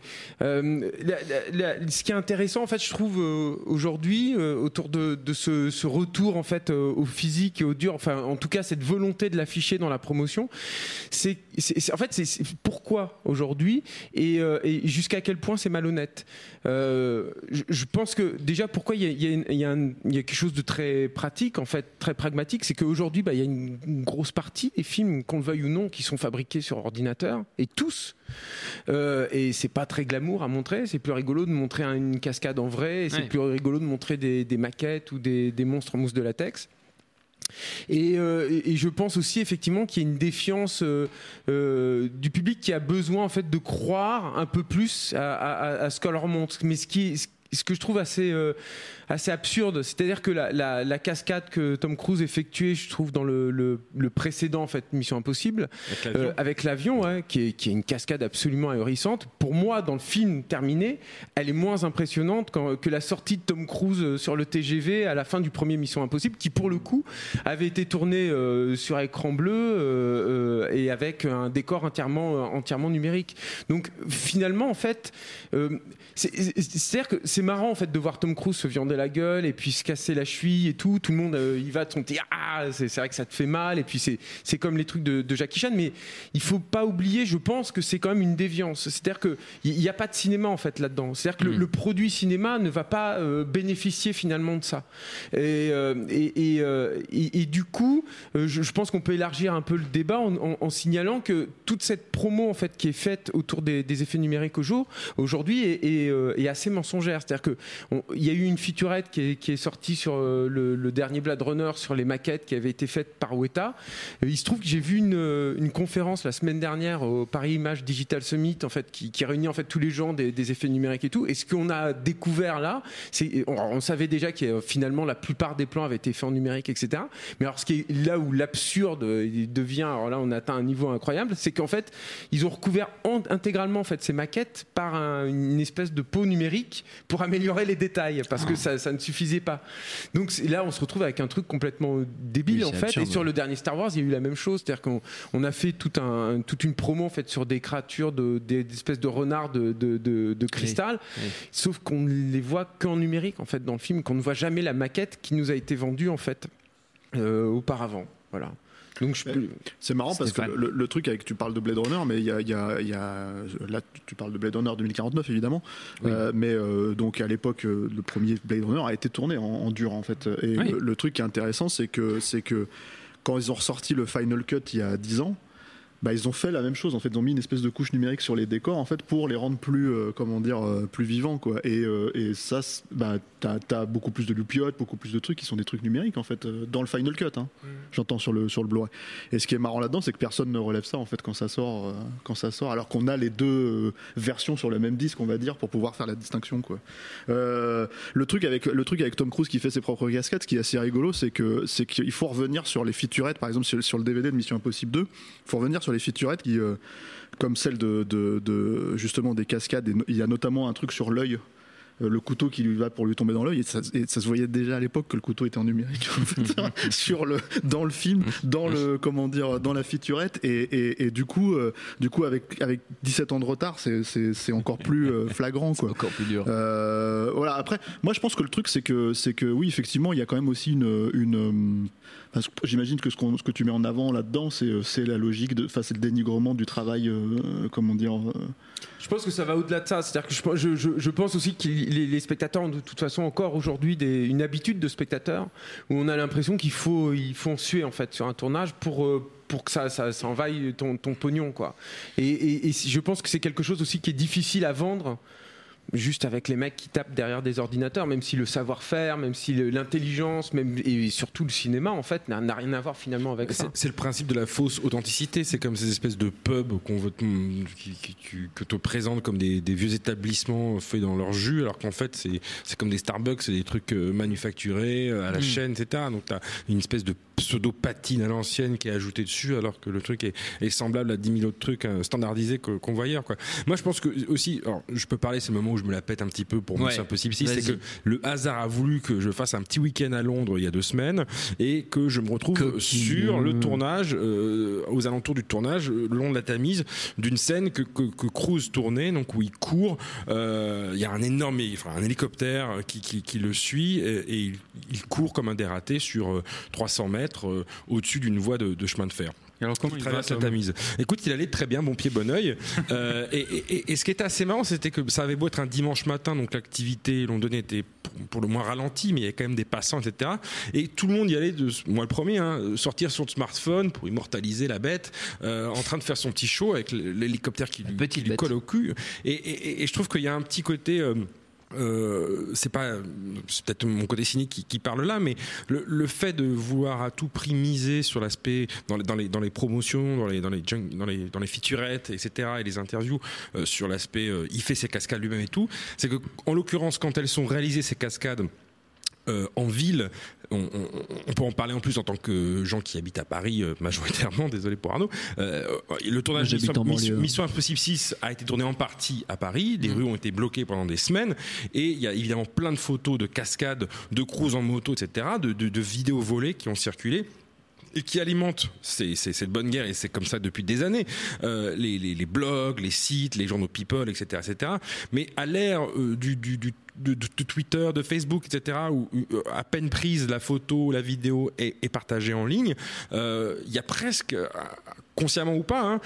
Ce qui est intéressant en fait, je trouve aujourd'hui autour de ce retour en fait au physique et au dur, enfin en tout cas cette volonté de l'afficher dans la promotion, c'est pourquoi aujourd'hui et jusqu'à quel point c'est malhonnête. Je pense que déjà pourquoi il y a quelque chose de très pratique en fait, très pragmatique, c'est qu'aujourd'hui il y a une grosse partie des films, qu'on le veuille ou non, qui sont fabriqués sur ordinateur, et tous. Et c'est pas très glamour à montrer, c'est plus rigolo de montrer une cascade en vrai, et c'est plus rigolo de montrer des maquettes ou des monstres en mousse de latex. Et je pense aussi effectivement qu'il y a une défiance du public qui a besoin en fait de croire un peu plus à ce qu'on leur montre. Mais ce que je trouve assez absurde, c'est-à-dire que la cascade que Tom Cruise effectuait, je trouve dans le précédent en fait Mission Impossible, avec l'avion, qui est une cascade absolument ahurissante. Pour moi, dans le film terminé, elle est moins impressionnante que la sortie de Tom Cruise sur le TGV à la fin du premier Mission Impossible, qui pour le coup avait été tourné sur écran bleu et avec un décor entièrement numérique. Donc finalement en fait, c'est-à-dire que c'est marrant en fait de voir Tom Cruise se viander la gueule et puis se casser la cheville et tout le monde y va de son côté, c'est vrai que ça te fait mal, et puis c'est comme les trucs de Jackie Chan, mais il faut pas oublier, je pense que c'est quand même une déviance, c'est-à-dire que il n'y a pas de cinéma en fait là-dedans, c'est-à-dire que le produit cinéma ne va pas bénéficier finalement de ça, et du coup je pense qu'on peut élargir un peu le débat en signalant que toute cette promo en fait qui est faite autour des effets numériques aujourd'hui est assez mensongère. C'est-à-dire qu'il y a eu une featurette qui est sortie sur le dernier Blade Runner sur les maquettes qui avait été faites par Weta. Il se trouve que j'ai vu une conférence la semaine dernière au Paris Image Digital Summit en fait, qui réunit en fait tous les gens des effets numériques et tout. Et ce qu'on a découvert là, on savait déjà que finalement la plupart des plans avaient été faits en numérique, etc. Mais alors ce qui est là où l'absurde devient, alors là on atteint un niveau incroyable, c'est qu'en fait ils ont recouvert intégralement en fait ces maquettes par une espèce de peau numérique pour améliorer les détails, parce que ça ne suffisait pas. Donc là on se retrouve avec un truc complètement débile en fait. Et sur le dernier Star Wars il y a eu la même chose, c'est-à-dire qu'on a fait toute une promo en fait sur des créatures des espèces de renards de cristal, sauf qu'on ne les voit qu'en numérique en fait dans le film, qu'on ne voit jamais la maquette qui nous a été vendue en fait auparavant. Voilà. Donc c'est marrant parce que le truc avec, tu parles de Blade Runner, mais il y a là tu parles de Blade Runner 2049 évidemment, oui. Donc à l'époque le premier Blade Runner a été tourné en dur en fait, et oui. le truc qui est intéressant c'est que quand ils ont ressorti le Final Cut il y a 10 ans, bah, ils ont fait la même chose en fait, ils ont mis une espèce de couche numérique sur les décors en fait pour les rendre plus plus vivants quoi, et ça bah t'as beaucoup plus de loupiotes, beaucoup plus de trucs qui sont des trucs numériques en fait dans le Final Cut j'entends sur le Blu-ray, et ce qui est marrant là-dedans c'est que personne ne relève ça en fait quand ça sort alors qu'on a les deux versions sur le même disque on va dire pour pouvoir faire la distinction quoi. Le truc avec Tom Cruise qui fait ses propres cascades, ce qui est assez rigolo c'est qu'il faut revenir sur les featurettes, par exemple sur le DVD de Mission Impossible 2, il faut revenir sur les featurettes qui, comme celle de justement des cascades, et il y a notamment un truc sur l'œil, le couteau qui lui va pour lui tomber dans l'œil, et ça se voyait déjà à l'époque que le couteau était en numérique en fait, dans le film, dans la featurette, et du coup avec 17 ans de retard c'est encore plus flagrant quoi. C'est encore plus dur. Voilà, après moi je pense que le truc c'est que oui effectivement il y a quand même aussi une parce que j'imagine que ce que tu mets en avant là-dedans c'est la logique c'est le dénigrement du travail Je pense que ça va au-delà de ça, c'est-à-dire que je pense aussi que les spectateurs ont de toute façon encore aujourd'hui une habitude de spectateurs où on a l'impression qu'il faut suer en fait sur un tournage pour que ça envahisse ton pognon quoi. Et je pense que c'est quelque chose aussi qui est difficile à vendre juste avec les mecs qui tapent derrière des ordinateurs, même si le savoir-faire, même si l'intelligence, et surtout le cinéma en fait n'a rien à voir finalement avec ça. C'est le principe de la fausse authenticité, c'est comme ces espèces de pubs que te présentent comme des vieux établissements faits dans leur jus, alors qu'en fait c'est comme des Starbucks, c'est des trucs manufacturés à la chaîne, etc. Donc t'as une espèce de pseudo-patine à l'ancienne qui est ajoutée dessus, alors que le truc est semblable à 10 000 autres trucs standardisés qu'on voit ailleurs quoi. Moi je pense que aussi, alors je peux parler, c'est le moment où je me la pète un petit peu pour moi, c'est impossible ici, c'est que le hasard a voulu que je fasse un petit week-end à Londres il y a 2 semaines et que je me retrouve sur le tournage, aux alentours du tournage, le long de la Tamise, d'une scène que Cruise tournait, donc où il court, il y a un hélicoptère qui le suit et il court comme un dératé sur 300 mètres au-dessus d'une voie de chemin de fer. Et alors comment il traverse la Tamise. Écoute, il allait très bien, bon pied, bon oeil. Et ce qui était assez marrant, c'était que ça avait beau être un dimanche matin, donc l'activité londonienne était pour le moins ralentie, mais il y avait quand même des passants, etc. Et tout le monde y allait, moi le premier, sortir son smartphone pour immortaliser la bête, en train de faire son petit show avec l'hélicoptère qui lui colle au cul. Et je trouve qu'il y a un petit côté... c'est peut-être mon côté cynique qui parle là, mais le fait de vouloir à tout prix miser sur l'aspect dans les promotions, dans les featurettes, etc., et les interviews sur l'aspect il fait ses cascades lui-même et tout, c'est que en l'occurrence quand elles sont réalisées ces cascades en ville, on peut en parler en plus en tant que gens qui habitent à Paris majoritairement, désolé pour Arnaud, le tournage Mission Impossible 6 a été tourné en partie à Paris, les rues ont été bloquées pendant des semaines, et il y a évidemment plein de photos de cascades, de Cruise en moto, etc., de vidéos volées qui ont circulé et qui alimentent cette bonne guerre, et c'est comme ça depuis des années, les blogs, les sites, les journaux People, etc., etc. Mais à l'ère de Twitter, de Facebook, etc., où à peine prise la photo, la vidéo est partagée en ligne, il y a presque, consciemment ou pas,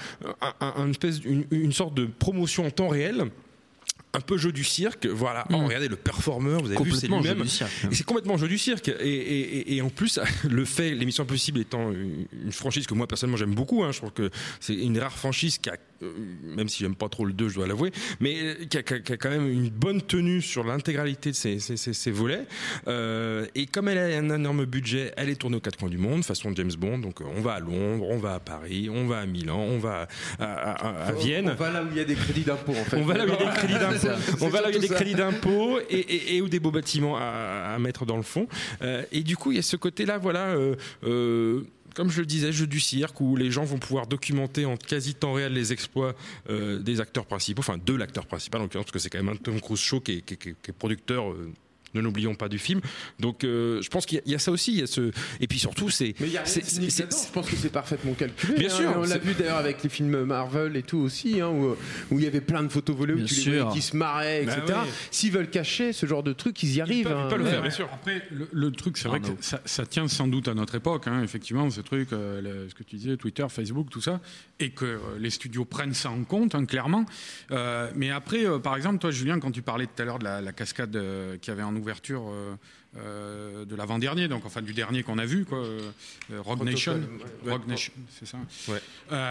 une sorte de promotion en temps réel, un peu jeu du cirque, voilà. Oh, regardez le performeur, vous avez vu, c'est lui-même. Et c'est complètement jeu du cirque. Et en plus, le fait, l'émission Impossible étant une franchise que moi personnellement j'aime beaucoup, je trouve que c'est une rare franchise qui a, même si j'aime pas trop le 2, je dois l'avouer, mais qui a quand même une bonne tenue sur l'intégralité de ses volets. Et comme elle a un énorme budget, elle est tournée aux 4 coins du monde, façon James Bond. Donc on va à Londres, on va à Paris, on va à Milan, on va à Vienne. On va là où il y a des crédits d'impôt en fait. On va là où il y a des crédits d'impôt. On va là où il y a des crédits d'impôt et ou des beaux bâtiments à mettre dans le fond. Et du coup, il y a ce côté-là, voilà. Comme je le disais, jeu du cirque, où les gens vont pouvoir documenter en quasi temps réel les exploits des acteurs principaux, enfin de l'acteur principal en l'occurrence, parce que c'est quand même un Tom Cruise show qui est producteur ne l'oublions pas du film. Donc je pense qu'il y a ça aussi, il y a ce et puis surtout c'est mais il y a rien de cynique là-dedans. Je pense que c'est parfaitement calculé. Bien sûr, on l'a vu d'ailleurs avec les films Marvel et tout aussi, où il y avait plein de photos volées où tu les voyais qui se marraient, etc. Bah oui. S'ils veulent cacher ce genre de truc, ils y arrivent. Ils peuvent le faire, bien sûr. Après, le truc, c'est vrai que ça tient sans doute à notre époque, effectivement, ce truc, ce que tu disais, Twitter, Facebook, tout ça, et que les studios prennent ça en compte, clairement. Mais après, par exemple, toi, Julien, quand tu parlais tout à l'heure de la cascade qu'il y avait en ouverture de l'avant-dernier, donc enfin du dernier qu'on a vu, quoi, Rogue Nation, c'est ça. Ouais.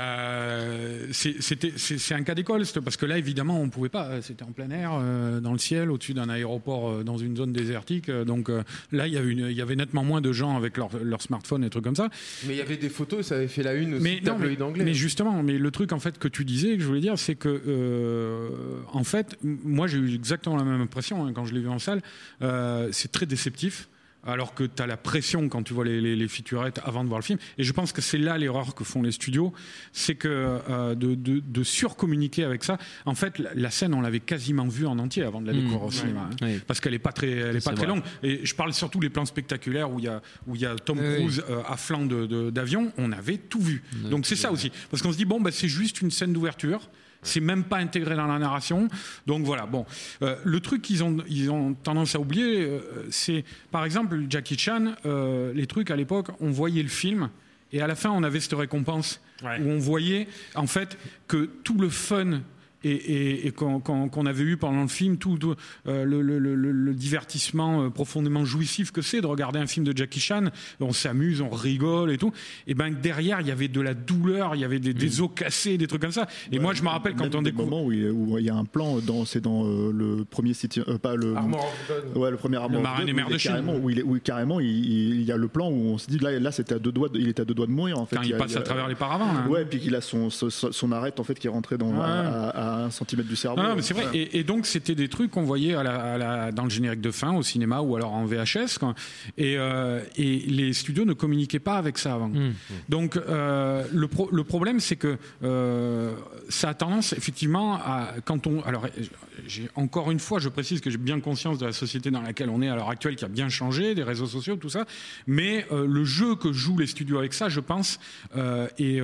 C'est un cas d'école, parce que là, évidemment, on pouvait pas. C'était en plein air, dans le ciel, au-dessus d'un aéroport, dans une zone désertique. Donc là, il y avait nettement moins de gens avec leur smartphone et des trucs comme ça. Mais il y avait des photos, ça avait fait la une aussi, tabloïd anglais. Mais justement, le truc en fait que tu disais, que je voulais dire, c'est que en fait, moi, j'ai eu exactement la même impression quand je l'ai vu en salle. C'est très déceptif. Alors que tu as la pression quand tu vois les featurettes avant de voir le film. Et je pense que c'est là l'erreur que font les studios, c'est que de surcommuniquer avec ça. En fait, la scène, on l'avait quasiment vue en entier avant de la découvrir au cinéma. Parce qu'elle n'est pas très longue. Et je parle surtout des plans spectaculaires où il y a Tom Cruise à flanc d'avion. On avait tout vu. Donc c'est ça aussi. Parce qu'on se dit, c'est juste une scène d'ouverture. C'est même pas intégré dans la narration. Donc voilà. Bon, le truc qu'ils ont tendance à oublier, c'est par exemple Jackie Chan. Les trucs à l'époque, on voyait le film et à la fin, on avait cette récompense où on voyait en fait que tout le fun et qu'on avait eu pendant le film, tout le divertissement profondément jouissif que c'est de regarder un film de Jackie Chan, on s'amuse, on rigole et tout, et ben derrière il y avait de la douleur, il y avait des os cassés, des trucs comme ça. Et moi je me rappelle quand on découvre moment où il y a un plan c'est dans le premier City, pas le Armor of God. Ouais, le premier Armor of God, des Mers de Chine, où carrément il y a le plan où on se dit là c'était il était à deux doigts de mourir en fait. Quand il passe à travers les paravents. Là. Ouais, puis qu'il a son arête en fait qui est rentré dans à 1 centimètre du cerveau. Mais c'est vrai. Et donc c'était des trucs qu'on voyait dans le générique de fin au cinéma ou alors en VHS, quoi. Et les studios ne communiquaient pas avec ça avant. Donc le problème c'est que ça a tendance effectivement à encore une fois je précise que j'ai bien conscience de la société dans laquelle on est à l'heure actuelle qui a bien changé, des réseaux sociaux, tout ça. Mais le jeu que jouent les studios avec ça, je pense, est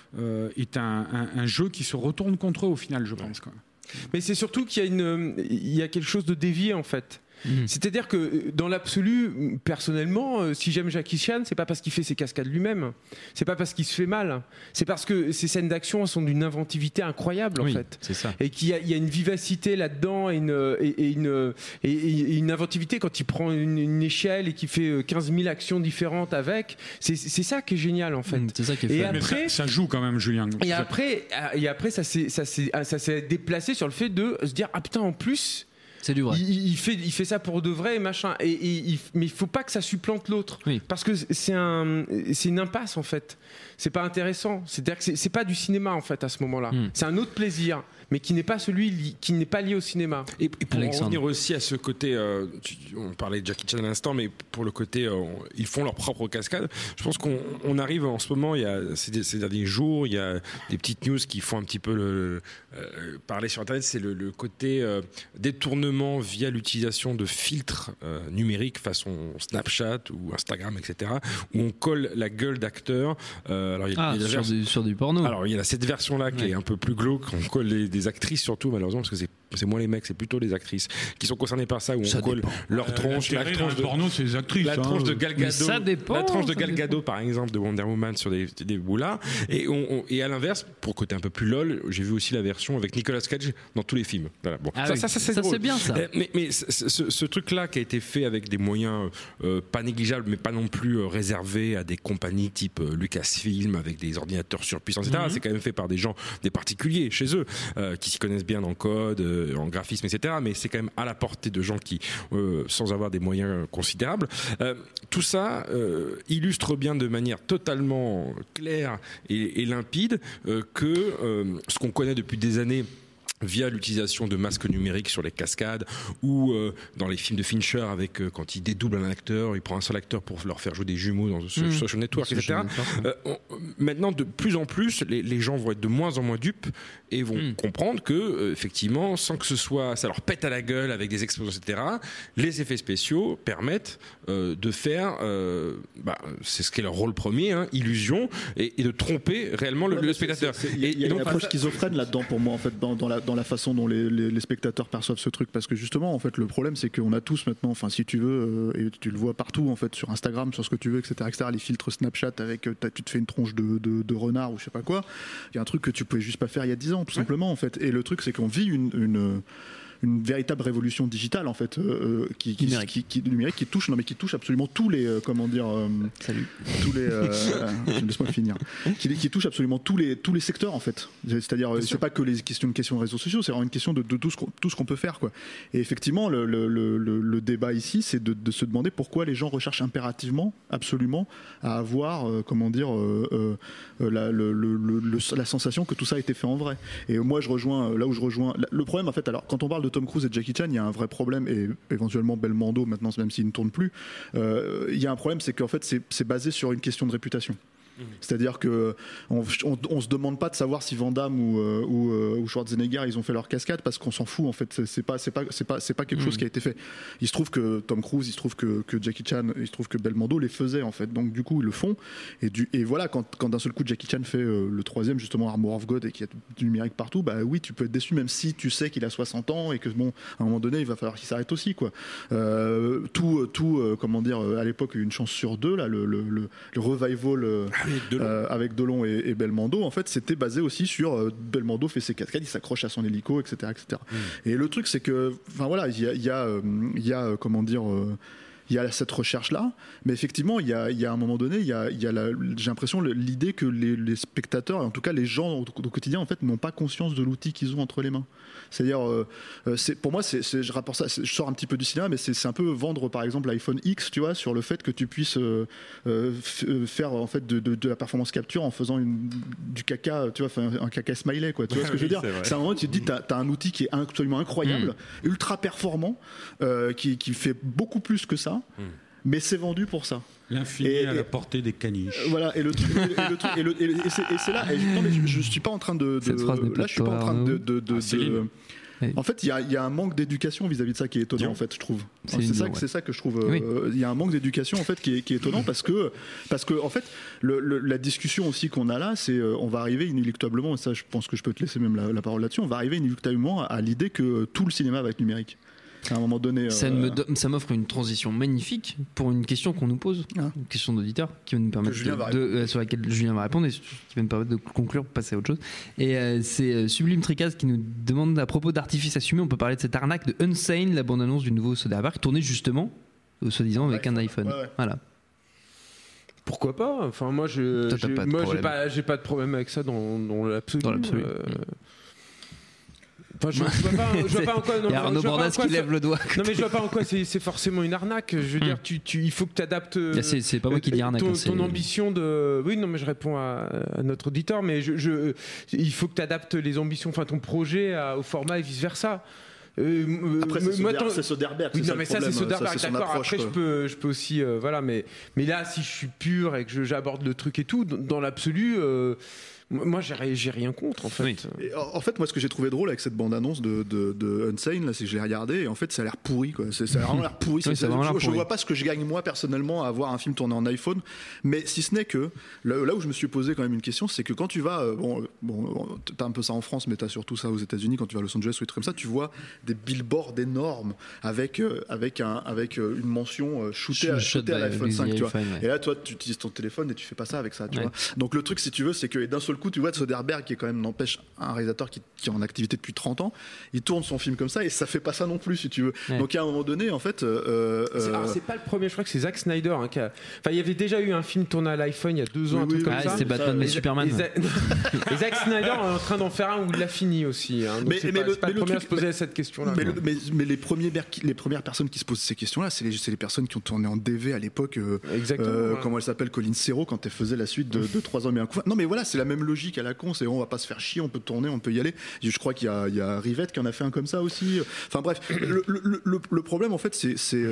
un jeu qui se retourne contre eux au final, je pense. Quoi. Mais c'est surtout qu'il y a quelque chose de dévié en fait. C'est-à-dire que dans l'absolu, personnellement, si j'aime Jackie Chan, c'est pas parce qu'il fait ses cascades lui-même, c'est pas parce qu'il se fait mal, c'est parce que ces scènes d'action sont d'une inventivité incroyable en fait. C'est ça. Et qu'il y a une vivacité là-dedans et une inventivité quand il prend une échelle et qu'il fait 15 000 actions différentes avec. C'est ça qui est génial en fait. C'est ça qui est fun. Et après, ça joue quand même, Julien. Et après, ça s'est déplacé sur le fait de se dire putain, en plus. C'est du vrai. Il fait ça pour de vrai et machin. Mais il faut pas que ça supplante l'autre. Oui. Parce que c'est une impasse en fait. C'est pas intéressant. C'est-à-dire que c'est pas du cinéma en fait à ce moment-là. C'est un autre plaisir, mais qui n'est pas qui n'est pas lié au cinéma. Et pour en revenir aussi à ce côté, on parlait de Jackie Chan à l'instant, mais pour le côté, ils font leur propre cascade. Je pense qu'on arrive en ce moment, il y a ces derniers jours, il y a des petites news qui font un petit peu parler sur Internet. C'est le côté détournement via l'utilisation de filtres numériques façon Snapchat ou Instagram, etc., où on colle la gueule d'acteurs. Alors il y a sur du porno. Alors il y a cette version-là qui est un peu plus glauque. On colle des actrices surtout, malheureusement, parce que c'est moins les mecs, c'est plutôt les actrices qui sont concernées par ça, où on colle leur tronche, la tranche de porno, c'est les actrices. La tranche de Gal Gadot, ça dépend, la tranche de Gal Gadot, par exemple, de Wonder Woman sur des boulards. Et à l'inverse, pour côté un peu plus lol, j'ai vu aussi la version avec Nicolas Cage dans tous les films. Voilà. Bon, ça c'est bien ça. Mais ce truc-là qui a été fait avec des moyens pas négligeables, mais pas non plus réservés à des compagnies type Lucasfilm avec des ordinateurs surpuissants, etc. C'est quand même fait par des particuliers chez eux qui s'y connaissent bien en code, en graphisme, etc. Mais c'est quand même à la portée de gens qui, sans avoir des moyens considérables. Tout ça illustre bien de manière totalement claire et limpide que ce qu'on connaît depuis des années via l'utilisation de masques numériques sur les cascades ou dans les films de Fincher avec quand il dédouble un acteur, il prend un seul acteur pour leur faire jouer des jumeaux dans Social Network, etc. Maintenant, de plus en plus, les gens vont être de moins en moins dupes et vont comprendre que effectivement, sans que ça leur pète à la gueule avec des explosions, etc., les effets spéciaux permettent de faire, c'est ce qui est leur rôle premier, illusion, et de tromper réellement le spectateur. Il y a une approche schizophrène là-dedans pour moi, en fait, dans la façon dont les spectateurs perçoivent ce truc, parce que justement, en fait, le problème, c'est qu'on a tous maintenant, enfin, si tu veux, et tu le vois partout, en fait, sur Instagram, sur ce que tu veux, etc., les filtres Snapchat avec, tu te fais une tronche de renard ou je sais pas quoi. Il y a un truc que tu pouvais juste pas faire il y a 10 ans, tout simplement, en fait. Et le truc, c'est qu'on vit une véritable révolution digitale, en fait, numérique qui touche absolument tous les tous les laisse-moi finir, qui touche absolument tous les secteurs, en fait. C'est-à-dire, c'est pas que une question de réseaux sociaux, c'est vraiment une question de tout ce qu'on peut faire, quoi. Et effectivement, le débat ici, c'est de se demander pourquoi les gens recherchent impérativement, absolument, à avoir la sensation que tout ça a été fait en vrai. Et moi, je rejoins le problème, en fait. Alors, quand on parle de Tom Cruise et Jackie Chan, il y a un vrai problème, et éventuellement Belmondo maintenant, même s'il ne tourne plus, il y a un problème, c'est qu'en fait c'est basé sur une question de réputation. C'est-à-dire que on se demande pas de savoir si Van Damme ou Schwarzenegger ils ont fait leur cascade, parce qu'on s'en fout, en fait. C'est pas quelque chose qui a été fait. Il se trouve que Tom Cruise, il se trouve que Jackie Chan, il se trouve que Belmondo les faisait, en fait. Donc du coup ils le font, et voilà, quand d'un seul coup Jackie Chan fait le troisième, justement, Armor of God, et qu'il y a du numérique partout, bah oui, tu peux être déçu, même si tu sais qu'il a 60 ans et que bon, à un moment donné il va falloir qu'il s'arrête aussi, quoi. À l'époque, Une chance sur deux, là, le revival avec Delon et Belmondo, en fait, c'était basé aussi sur Belmondo fait ses cascades, il s'accroche à son hélico, etc., etc. Et le truc, c'est que, enfin voilà, il y a cette recherche-là, mais effectivement, il y a un moment donné, j'ai l'impression, l'idée que les spectateurs, en tout cas les gens au quotidien, en fait, n'ont pas conscience de l'outil qu'ils ont entre les mains. C'est-à-dire, pour moi, je rapporte ça, je sors un petit peu du cinéma, mais c'est un peu vendre, par exemple, l'iPhone X, tu vois, sur le fait que tu puisses faire, en fait, de la performance capture en faisant du caca, tu vois, un caca smiley, quoi. Tu vois ce que je veux dire? C'est un moment où tu te dis, t'as un outil qui est absolument incroyable, ultra performant, qui fait beaucoup plus que ça. Mais c'est vendu pour ça. L'infini à la portée des caniches. Voilà, et c'est là. Non, mais je suis pas en train de. Là, je suis pas en train de. En fait, il y a un manque d'éducation vis-à-vis de ça qui est étonnant, en fait, je trouve. C'est ça que je trouve. Il y a un manque d'éducation, en fait, qui est étonnant, parce que en fait, la discussion aussi qu'on a là, c'est on va arriver inéluctablement, et ça, je pense que je peux te laisser même la parole là-dessus, on va arriver inéluctablement à l'idée que tout le cinéma va être numérique. À un moment donné, ça m'offre une transition magnifique pour une question qu'on nous pose, une question d'auditeur qui va nous permettre sur laquelle Julien va répondre, et qui va nous permettre de conclure, passer à autre chose. Et c'est Sublime Tricaz qui nous demande, à propos d'artifice assumé, on peut parler de cette arnaque de Unsane, la bande-annonce du nouveau Soderbergh, tournée justement, soi-disant, avec un iPhone. Ouais. Voilà. Pourquoi pas? Enfin, moi, j'ai pas de problème avec ça dans l'absolu. Enfin, je vois pas en quoi. Il y a Arnaud Bordas qui lève le doigt. Non, mais je vois pas en quoi c'est forcément une arnaque. Je veux dire, il faut que tu adaptes. C'est pas moi qui dis arnaque. Ton ambition de. Oui, non, mais je réponds à notre auditeur, mais il faut que tu adaptes les ambitions, enfin ton projet au format et vice versa. Après, c'est Soderbergh. Oui, non, mais ça, c'est Soderbergh, d'accord. Après, je peux aussi. Voilà, mais là, si je suis pur et que j'aborde le truc et tout, dans l'absolu. Moi, j'ai rien contre, en fait. Oui. Et en fait, moi, ce que j'ai trouvé drôle avec cette bande-annonce de Unsane, là, c'est que je l'ai regardé, et en fait, ça a l'air pourri, quoi. Ça a vraiment l'air pourri. Je vois pas ce que je gagne, moi, personnellement, à voir un film tourné en iPhone, mais si ce n'est que, là où je me suis posé quand même une question, c'est que quand tu vas, t'as un peu ça en France, mais t'as surtout ça aux États-Unis, quand tu vas à Los Angeles ou des trucs comme ça, tu vois des billboards énormes avec une mention shootée à l'iPhone 5, tu vois. Et là, toi, tu utilises ton téléphone et tu fais pas ça avec ça, tu vois. Donc, le truc, si tu veux, c'est que d'un seul coup, tu vois, Soderbergh, qui est quand même, n'empêche, un réalisateur qui est en activité depuis 30 ans, il tourne son film comme ça, et ça fait pas ça non plus, si tu veux. Donc, à un moment donné, en fait. C'est pas le premier, je crois que c'est Zack Snyder. Enfin, il y avait déjà eu un film tourné à l'iPhone il y a 2 ans, un truc comme ça. C'était Batman et Superman. Et Zack Snyder est en train d'en faire un où il l'a fini aussi. Hein. Donc, c'est pas le premier à se poser cette question-là. Mais les premières personnes qui se posent ces questions-là, c'est les personnes qui ont tourné en DV à l'époque. Comment elle s'appelle, Colin Serrault, quand elle faisait la suite de 3 ans mais un coup. Non, mais voilà, c'est la même logique à la con, c'est on va pas se faire chier, on peut tourner, on peut y aller. Je crois qu'il y a Rivette qui en a fait un comme ça aussi. Enfin bref, le problème en fait,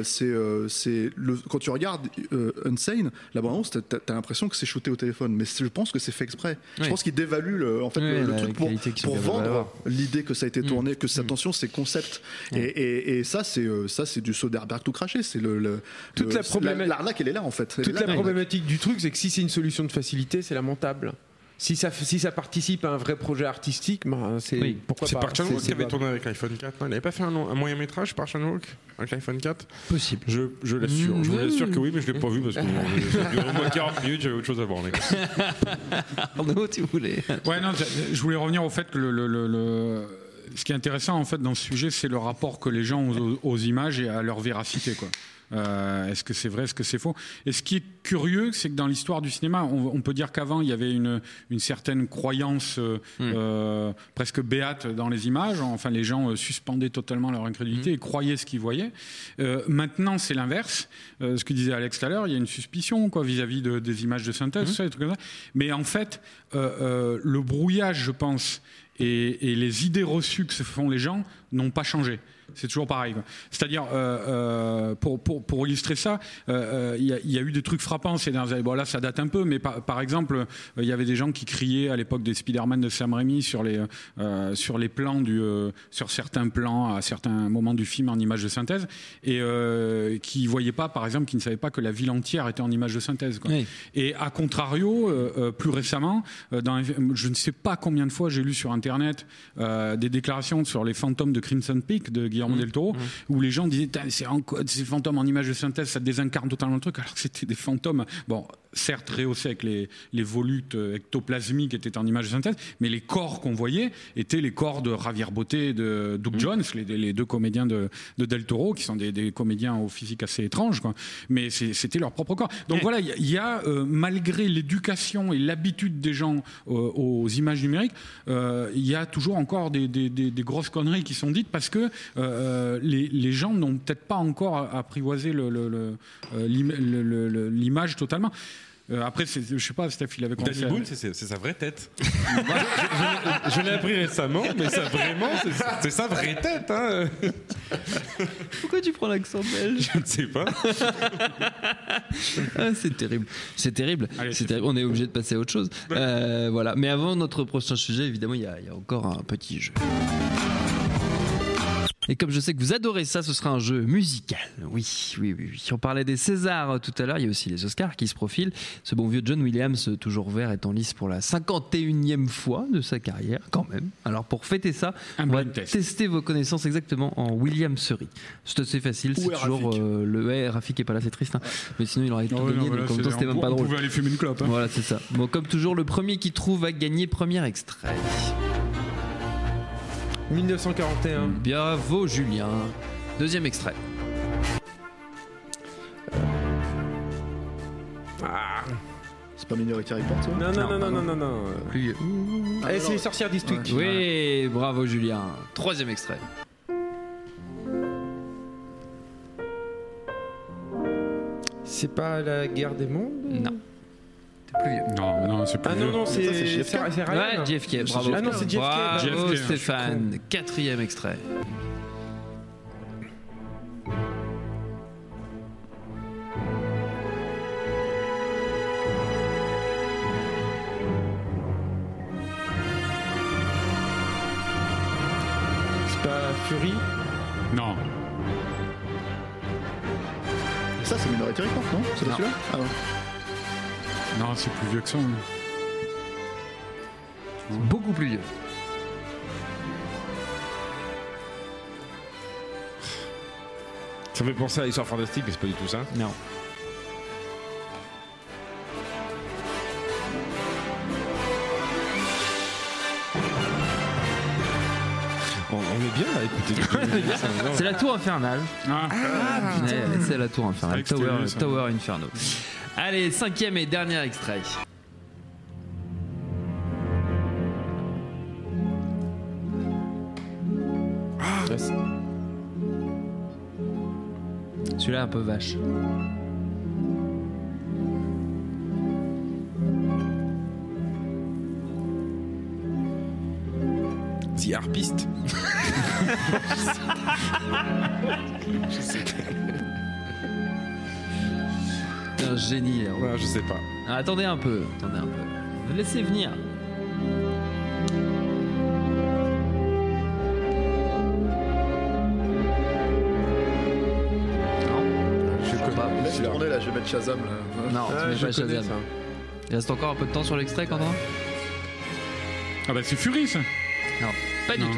quand tu regardes Unsane, la bande-annonce, t'as l'impression que c'est shooté au téléphone, mais je pense que c'est fait exprès. Je pense qu'il dévalue le truc pour vendre l'idée que ça a été tourné, que attention, c'est concept. Et ça, c'est du Soderbergh tout craché. C'est l'arnaque, elle est là en fait. Toute la problématique du truc, c'est que si c'est une solution de facilité, c'est lamentable. Si ça participe à un vrai projet artistique, pourquoi pas. C'est Park Chan-wook qui avait tourné avec l'iPhone 4. Non, il n'avait pas fait un moyen métrage, Park Chan-wook, avec l'iPhone 4 ? Possible. Je l'assure. Je vous l'assure que oui, mais je ne l'ai pas vu parce que durant moins 40 minutes, j'avais autre chose à voir. Arnaud, tu voulais. Ouais, non, je voulais revenir au fait que ce qui est intéressant en fait dans ce sujet, c'est le rapport que les gens ont aux images et à leur véracité, quoi. Est-ce que c'est vrai, est-ce que c'est faux ? Et ce qui est curieux, c'est que dans l'histoire du cinéma, on peut dire qu'avant il y avait une certaine croyance presque béate dans les images. Enfin, les gens suspendaient totalement leur incrédulité et croyaient ce qu'ils voyaient. Maintenant, c'est l'inverse. Ce que disait Alex tout à l'heure, il y a une suspicion, quoi, vis-à-vis des images de synthèse, tout ça, des trucs comme ça. Mais en fait, le brouillage, je pense, et les idées reçues que se font les gens n'ont pas changé. C'est toujours pareil, quoi. C'est-à-dire, pour illustrer ça, il y a eu des trucs frappants ces dernières années. Bon, là, ça date un peu, mais par exemple, il y avait des gens qui criaient à l'époque des Spider-Man de Sam Raimi sur les plans sur certains plans à certains moments du film en images de synthèse, et qui voyaient pas, par exemple, qui ne savaient pas que la ville entière était en images de synthèse, quoi. Oui. Et à contrario, plus récemment, je ne sais pas combien de fois j'ai lu sur Internet des déclarations sur les fantômes de Crimson Peak de Guillermo del Toro, où les gens disaient ces fantômes en images de synthèse, ça désincarne totalement le truc, alors que c'était des fantômes, bon, certes rehaussés avec les volutes ectoplasmiques qui étaient en images de synthèse, mais les corps qu'on voyait étaient les corps de Javier Botet et de Doug Jones, les deux comédiens de del Toro, qui sont des comédiens au physique assez étrange, quoi. Mais c'était leur propre corps. Donc voilà, il y a malgré l'éducation et l'habitude des gens aux images numériques, il y a toujours encore des grosses conneries qui sont dites parce que les gens n'ont peut-être pas encore apprivoisé l'image totalement. Après, je sais pas, Steph, il avait commencé. Danny Boone, c'est sa vraie tête. je l'ai appris récemment, mais ça vraiment, c'est sa vraie tête. Hein. Pourquoi tu prends l'accent belge ? Je ne sais pas. C'est terrible. C'est terrible. Allez, c'est terrible. On est obligé de passer à autre chose. Voilà. Mais avant notre prochain sujet, évidemment, il y a encore un petit jeu. Et comme je sais que vous adorez ça, ce sera un jeu musical. Oui. On parlait des Césars tout à l'heure, il y a aussi les Oscars qui se profilent. Ce bon vieux John Williams, toujours vert, est en lice pour la 51e fois de sa carrière, quand même. Alors pour fêter ça, on va tester vos connaissances exactement en Williamserie. C'est assez facile, c'est toujours Rafik est pas là, c'est triste, hein. Mais sinon il aurait tout gagné, donc en même temps c'était même pas drôle. On pouvait aller fumer une clope. Hein. Voilà, c'est ça. Bon, comme toujours, le premier qui trouve va gagner. Premier extrait. 1941. Bravo Julien. Deuxième extrait. C'est pas Minority Report, ça ? Non. Plus... c'est les sorcières d'Eastwick. Oui, bravo Julien. Troisième extrait. C'est pas la guerre des mondes ? Non. Plus vieux. Non, c'est plus vieux. Non, c'est Ryan. Ouais, JFK, bravo. Ah non, c'est JFK. Bravo Stéphane. Quatrième extrait. C'est pas Fury ? Non. Ça, c'est Minority Report, non ? C'est pas celui-là ? Ah ouais. Non, c'est plus vieux que ça. C'est beaucoup plus vieux. Ça me fait penser à l'histoire fantastique, mais c'est pas du tout ça. Non. On est bien là, écoutez. C'est la tour infernale. C'est la tour infernale. Tower Inferno. Allez, cinquième et dernier extrait. Celui-là un peu vache. The Harpist. Je sais pas. T'es un génie. Ouais, je sais pas. Ah, attendez un peu. Laissez venir. Laisse tourner là, je vais mettre Shazam là. Non, tu mets pas Shazam. Il reste encore un peu de temps sur l'extrait, Quentin ? Ah bah c'est Fury ça. Non, pas du tout.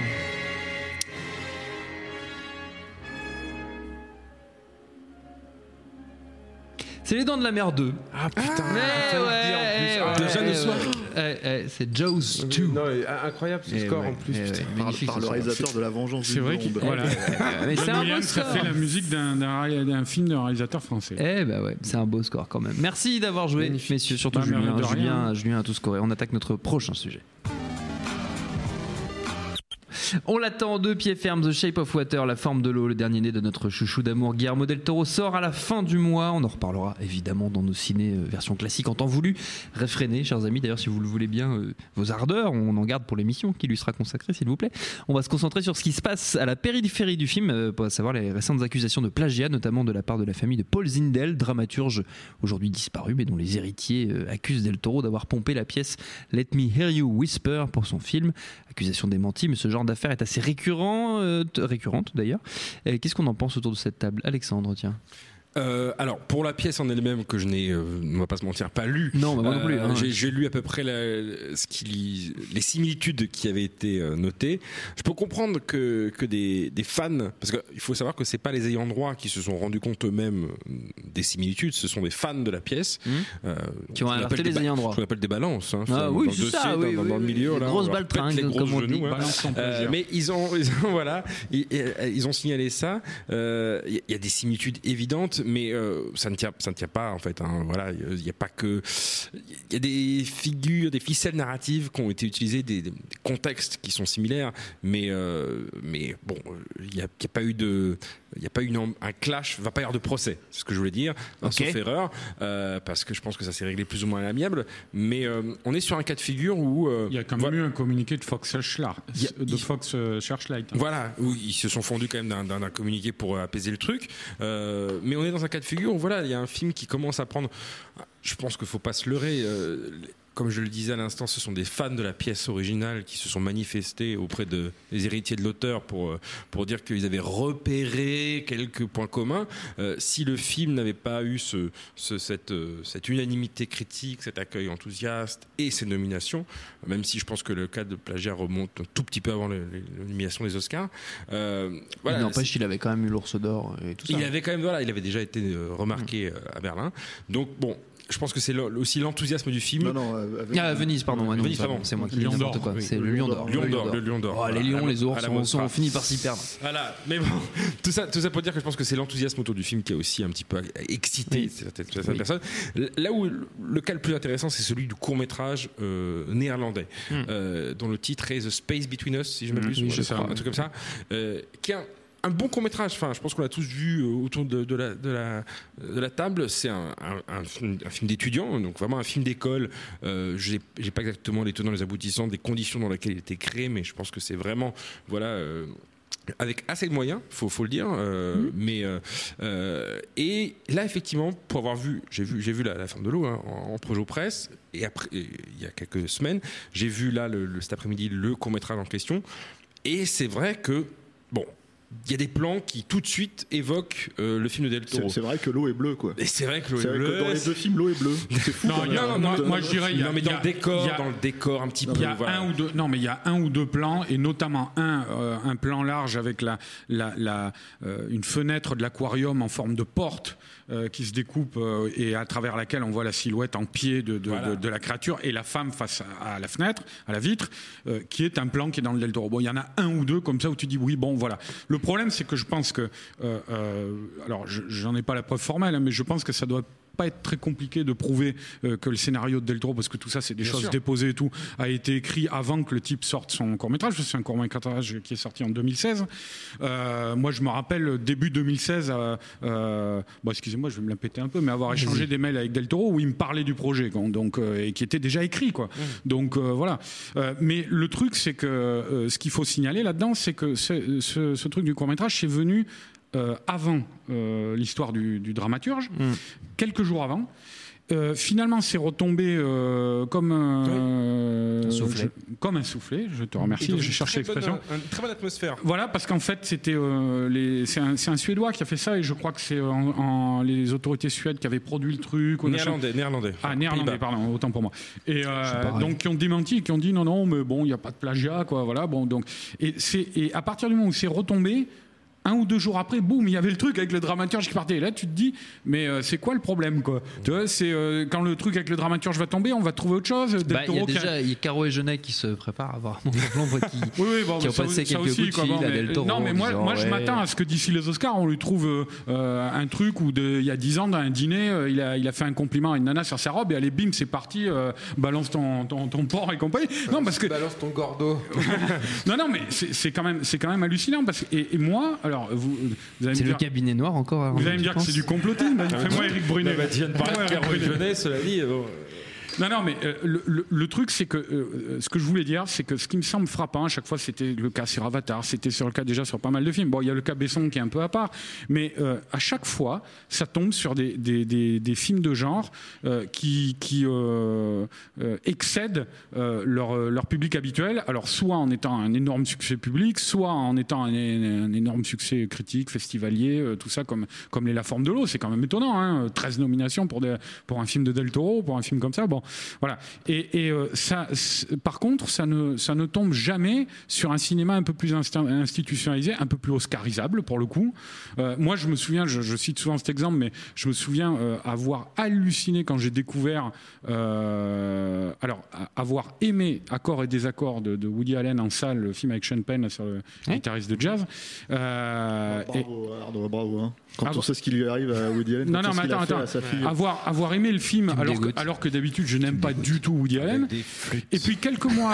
C'est Les Dents de la Mer 2. Ah putain, c'est Jaws 2. Non, incroyable ce score en plus. Magnifique. Par le réalisateur de La Vengeance du vrai qu'il voilà. Mais c'est un beau ça score. fait la musique d'un film d'un réalisateur français. Eh bah ouais, c'est un beau score quand même. Merci d'avoir joué, messieurs, surtout Julien a tout scoré. On attaque notre prochain sujet. On l'attend en 2 pieds fermes, The Shape of Water, La forme de l'eau, le dernier né de notre chouchou d'amour Guillermo del Toro sort à la fin du mois. On en reparlera évidemment dans nos ciné version classique en temps voulu. Réfrénez, chers amis, d'ailleurs si vous le voulez bien, vos ardeurs, on en garde pour l'émission qui lui sera consacrée s'il vous plaît. On va se concentrer sur ce qui se passe à la périphérie du film, pour savoir les récentes accusations de plagiat, notamment de la part de la famille de Paul Zindel, dramaturge aujourd'hui disparu, mais dont les héritiers accusent del Toro d'avoir pompé la pièce Let Me Hear You Whisper pour son film. Accusation démentie, mais ce genre d'affaire est assez récurrente d'ailleurs. Qu'est-ce qu'on en pense autour de cette table ? Alexandre, tiens. Alors pour la pièce en elle-même que je n'ai, on va pas se mentir, pas lu. Non, moi non plus. J'ai lu à peu près les similitudes qui avaient été notées. Je peux comprendre que des fans, parce qu'il faut savoir que c'est pas les ayants droit qui se sont rendus compte eux-mêmes des similitudes, ce sont des fans de la pièce qui ont alerté les ayants droit. Je l'appelle des balances. Hein, oui, c'est ça. Oui, dans le milieu, là, grosses baltringues, comme on dit. Mais ils ont signalé ça. Il y a des similitudes évidentes. Mais ça ne tient pas en fait. Hein. Voilà, il y a pas que, il y a des figures, des ficelles narratives qui ont été utilisées, des contextes qui sont similaires, mais bon, il n'y a pas eu un clash, va pas y avoir de procès, c'est ce que je voulais dire, sauf erreur, parce que je pense que ça s'est réglé plus ou moins à l'amiable, mais on est sur un cas de figure où il y a quand même eu un communiqué de Fox Searchlight. Voilà, où ils se sont fondus quand même d'un communiqué pour apaiser le truc, mais on est dans un cas de figure où voilà, il y a un film qui commence à prendre. Je pense qu'il faut pas se leurrer. Comme je le disais à l'instant, ce sont des fans de la pièce originale qui se sont manifestés auprès des héritiers de l'auteur pour dire qu'ils avaient repéré quelques points communs. Si le film n'avait pas eu cette unanimité critique, cet accueil enthousiaste et ces nominations, même si je pense que le cas de plagiat remonte un tout petit peu avant les nominations des Oscars. Voilà, n'empêche qu'il avait quand même eu l'Ours d'Or et tout ça. Il avait déjà été remarqué à Berlin. Donc bon. Je pense que c'est aussi l'enthousiasme du film. À Venise, pardon. Venise, pardon. C'est moi qui dis n'importe quoi. C'est le Lion d'Or. Le Lion d'Or. Oh, les lions, les ours, on finit par s'y perdre. Voilà. Mais bon, tout ça pour dire que je pense que c'est l'enthousiasme autour du film qui a aussi un petit peu excité certaines personnes. Là où le cas le plus intéressant, c'est celui du court-métrage néerlandais, dont le titre est The Space Between Us, si je ne m'abuse, un truc comme ça, qui est un bon court-métrage. Enfin, je pense qu'on l'a tous vu autour de la table. C'est un film d'étudiant, donc vraiment un film d'école. J'ai pas exactement les tenants, les aboutissants des conditions dans lesquelles il a été créé, mais je pense que c'est vraiment avec assez de moyens, faut le dire. Et là, effectivement, pour avoir vu, j'ai vu la forme de l'eau en projo presse. Et après, il y a quelques semaines, j'ai vu là cet après-midi le court-métrage en question. Et c'est vrai que bon. Il y a des plans qui tout de suite évoquent le film de Del Toro. C'est vrai que l'eau est bleue, quoi. Et c'est vrai que l'eau est bleue. Dans les deux films, l'eau est bleue. C'est fou. Non, moi je dirais. Mais dans le décor un petit peu. Il y a un ou deux. Non, mais il y a un ou deux plans, et notamment un plan large avec une fenêtre de l'aquarium en forme de porte qui se découpe et à travers laquelle on voit la silhouette en pied de la créature et la femme face à la fenêtre, à la vitre, qui est un plan qui est dans le Del Toro. Bon, il y en a un ou deux comme ça où tu dis oui, bon, voilà. Le problème, c'est que je pense que, alors j'en ai pas la preuve formelle, mais je pense que ça doit pas être très compliqué de prouver que le scénario de Del Toro, parce que tout ça c'est des choses déposées et tout, a été écrit avant que le type sorte son court-métrage. C'est un court-métrage qui est sorti en 2016. Moi je me rappelle début 2016, excusez-moi, je vais me la péter un peu, mais avoir échangé des mails avec Del Toro où il me parlait du projet, donc, et qui était déjà écrit, quoi. Donc voilà. Mais le truc, c'est que ce qu'il faut signaler là-dedans, c'est que ce truc du court-métrage, c'est venu avant l'histoire du dramaturge, quelques jours avant. Finalement, c'est retombé comme un soufflet. Comme un soufflet, je te remercie, j'ai cherché l'expression. Une très bonne atmosphère. Voilà, parce qu'en fait, c'était c'est un Suédois qui a fait ça, et je crois que c'est les autorités suédoises qui avaient produit le truc. Néerlandais. Ah, néerlandais, pardon, autant pour moi. Et donc, qui ont démenti, qui ont dit non, mais bon, il n'y a pas de plagiat, quoi, voilà. Bon, donc, et à partir du moment où c'est retombé, 1 ou 2 jours après, boum, il y avait le truc avec le dramaturge qui partait. Et là, tu te dis, mais c'est quoi le problème, quoi? Tu vois, c'est quand le truc avec le dramaturge va tomber, on va trouver autre chose. Il y a Caro et Genet qui se préparent à voir qui ont passé quelques coups de fil à Del Toro. Non, mais moi je m'attends à ce que d'ici les Oscars, on lui trouve un truc où il y a 10 ans, dans un dîner, il a fait un compliment à une nana sur sa robe, et allez, bim, c'est parti, balance ton porc et compagnie. Non, parce que balance ton gordo. non, mais c'est quand même hallucinant, parce que et moi, alors vous allez c'est me le dire, cabinet noir encore. Vous allez me dire que c'est du complotisme. Fais-moi Éric Brunet. Tu viens de parler de Caro et Genet, cela dit. Non, mais le truc, c'est que ce que je voulais dire, c'est que ce qui me semble frappant, à chaque fois, c'était le cas sur Avatar, c'était sur le cas déjà sur pas mal de films. Bon, il y a le cas Besson qui est un peu à part, mais à chaque fois, ça tombe sur des films de genre qui excèdent leur public habituel. Alors, soit en étant un énorme succès public, soit en étant un énorme succès critique, festivalier, tout ça, comme La Forme de l'eau. C'est quand même étonnant, hein, 13 nominations pour un film de Del Toro, pour un film comme ça. Bon. Voilà. Et ça, par contre, ça ne tombe jamais sur un cinéma un peu plus institutionnalisé, un peu plus oscarisable pour le coup. Moi, je me souviens, je cite souvent cet exemple, mais je me souviens avoir halluciné quand j'ai découvert, avoir aimé Accords et désaccords de Woody Allen en salle, le film avec Sean Penn sur le guitariste de jazz. Bravo. Hein. Quand on sait ce qui lui arrive à Woody Allen. Non, mais attends. Avoir aimé le film alors que d'habitude je n'aime pas du tout Woody Allen. Et puis quelques mois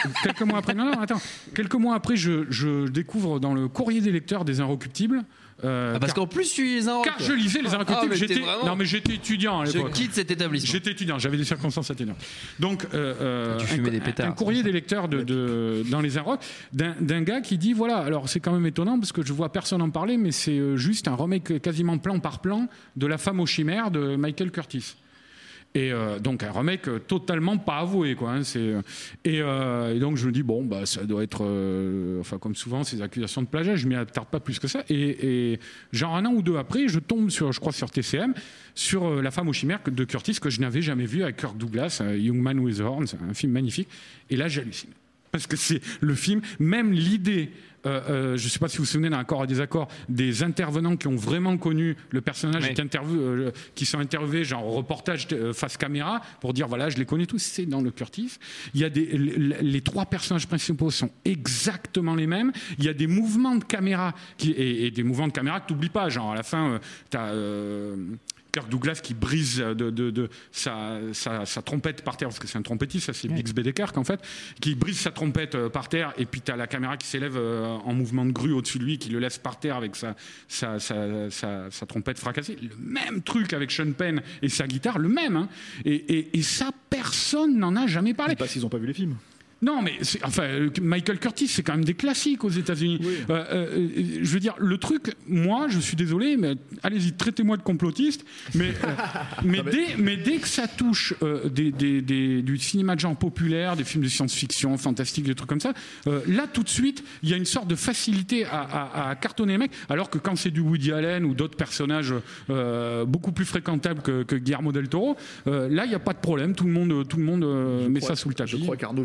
après, je découvre dans le courrier des lecteurs des Inrecuptibles. Parce qu'en plus tu les as. Car je lisais les Inrecuptibles. J'étais étudiant à l'époque. Je quitte cet établissement. J'étais étudiant, j'avais des circonstances atténuantes. Donc tu fumais des pétards. Un courrier des lecteurs dans les Inrock d'un gars qui dit voilà, alors c'est quand même étonnant parce que je vois personne en parler, mais c'est juste un remake quasiment plan par plan de La Femme aux chimères de Michael Curtis. Et donc un remake totalement pas avoué, quoi. Hein, et donc je me dis bon, bah ça doit être, comme souvent ces accusations de plagiat, je m'y attarde pas plus que ça. Et genre 1 an ou 2 après, je tombe sur TCM sur La Femme aux chimères de Curtis que je n'avais jamais vu avec Kirk Douglas, Young Man with a Horn, c'est un film magnifique. Et là j'hallucine parce que c'est le film, même l'idée. Je ne sais pas si vous vous souvenez d'un Accord et désaccord, des intervenants qui ont vraiment connu le personnage qui sont interviewés, genre reportage face caméra, pour dire voilà, je les connais tous, c'est dans le Curtis. Il y a les 3 personnages principaux sont exactement les mêmes. Il y a des mouvements de caméra et des mouvements de caméra que tu n'oublies pas, genre à la fin, tu as Kirk Douglas qui brise de sa trompette par terre, parce que c'est un trompettiste, ça c'est Bix Bedecker en fait, qui brise sa trompette par terre, et puis tu as la caméra qui s'élève en mouvement de grue au-dessus de lui, qui le laisse par terre avec sa trompette fracassée. Le même truc avec Sean Penn et sa guitare, le même. Hein. Et ça, personne n'en a jamais parlé. Pas s'ils n'ont pas vu les films. Non, mais Michael Curtis, c'est quand même des classiques aux États-Unis. Oui. Je veux dire, le truc, moi, je suis désolé, mais allez-y, traitez-moi de complotiste. Mais dès que ça touche du cinéma de genre populaire, des films de science-fiction, fantastique, des trucs comme ça, là, tout de suite, il y a une sorte de facilité à cartonner les mecs, alors que quand c'est du Woody Allen ou d'autres personnages beaucoup plus fréquentables que Guillermo del Toro, là, il n'y a pas de problème. Tout le monde met ça sous le tapis. Je crois qu'Arnaud vient de démontrer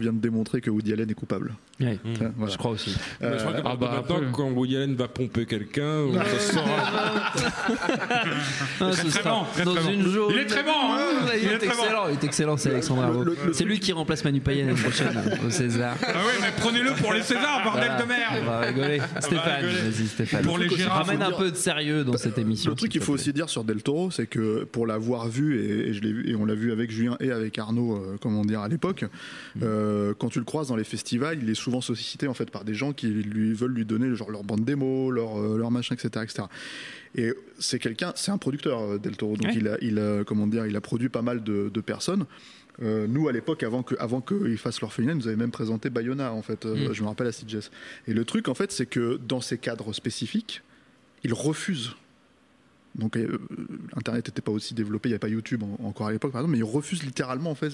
démontrer que Woody Allen est coupable. Ouais. Voilà. Je crois aussi. Je crois que maintenant, quand Woody Allen va pomper quelqu'un, on se saura. Ce sera dans une journée. Il est très bon, hein. Il est excellent. Il est excellent, c'est Alexandre Arnaud. C'est lui qui remplace Manu Payet l'année prochaine au César. Ah oui, mais prenez-le pour les Césars, bordel de merde. On va rigoler. Stéphane, vas-y Stéphane. Pour les girafes, ramène un peu de sérieux dans cette émission. Le truc qu'il faut aussi dire sur Del Toro, c'est que pour l'avoir vu, et je l'ai vu, et on l'a vu avec Julien et avec Arnaud, à l'époque, quand tu le croises dans les festivals, il est souvent sollicité en fait par des gens qui veulent lui donner genre leur bande démo, leur machin, etc., etc. Et c'est un producteur, Del Toro, donc il a produit pas mal de personnes. Nous, à l'époque, avant qu'ils fassent l'orphelinat, ils nous avaient même présenté Bayona, en fait. Je me rappelle à Sitges. Et le truc, en fait, c'est que dans ces cadres spécifiques, ils refusent. Donc, Internet n'était pas aussi développé, il n'y avait pas YouTube encore à l'époque, par exemple, mais ils refusent littéralement, en fait,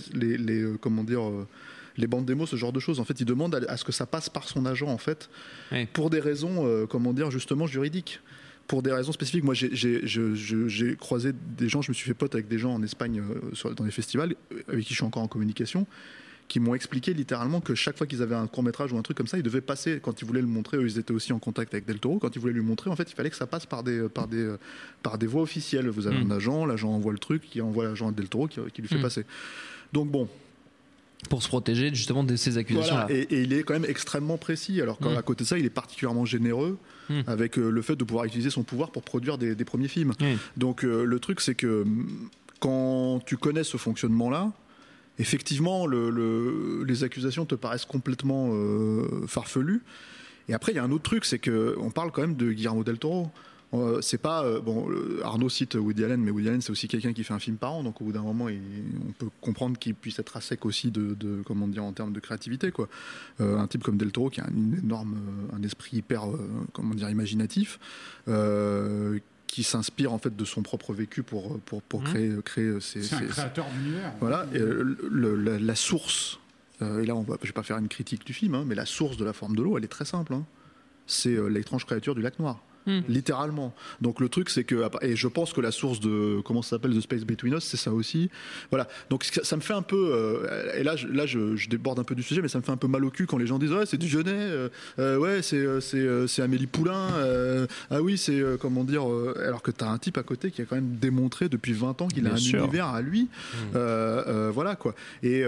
les bandes démos, ce genre de choses. En fait, ils demandent à ce que ça passe par son agent, en fait, pour des raisons, justement juridiques. Pour des raisons spécifiques. Moi, j'ai croisé des gens, je me suis fait pote avec des gens en Espagne dans les festivals, avec qui je suis encore en communication, qui m'ont expliqué littéralement que chaque fois qu'ils avaient un court-métrage ou un truc comme ça, ils devaient passer, quand ils voulaient le montrer, eux, ils étaient aussi en contact avec Del Toro, quand ils voulaient lui montrer, en fait, il fallait que ça passe par des voies officielles. Vous avez un agent, l'agent envoie le truc, qui envoie l'agent à Del Toro, qui lui fait passer. Donc bon... Pour se protéger justement de ces accusations-là. Voilà. Et il est quand même extrêmement précis. Alors qu'à côté de ça, il est particulièrement généreux avec le fait de pouvoir utiliser son pouvoir pour produire des premiers films. Donc le truc, c'est que quand tu connais ce fonctionnement-là, effectivement, les accusations te paraissent complètement farfelues. Et après, il y a un autre truc, c'est qu'on parle quand même de Guillermo del Toro. C'est pas Arnaud cite Woody Allen, mais Woody Allen c'est aussi quelqu'un qui fait un film par an, donc au bout d'un moment on peut comprendre qu'il puisse être à sec aussi en termes de créativité, quoi. Un type comme Del Toro qui a un esprit hyper imaginatif, qui s'inspire en fait de son propre vécu pour créer c'est un créateur d'univers. Voilà, et la source. Et là, je vais pas faire une critique du film, mais la source de La Forme de l'eau, elle est très simple. C'est l'étrange créature du lac Noir. Littéralement. Donc le truc, c'est que, et je pense que la source de, comment ça s'appelle, The Space Between Us, c'est ça aussi. Voilà. Donc ça me fait un peu, et là je déborde un peu du sujet, mais ça me fait un peu mal au cul quand les gens disent ouais, c'est du Jeunet, ouais, c'est Amélie Poulain, ah oui, c'est alors que t'as un type à côté qui a quand même démontré depuis 20 ans qu'il a un univers à lui. Voilà quoi. Et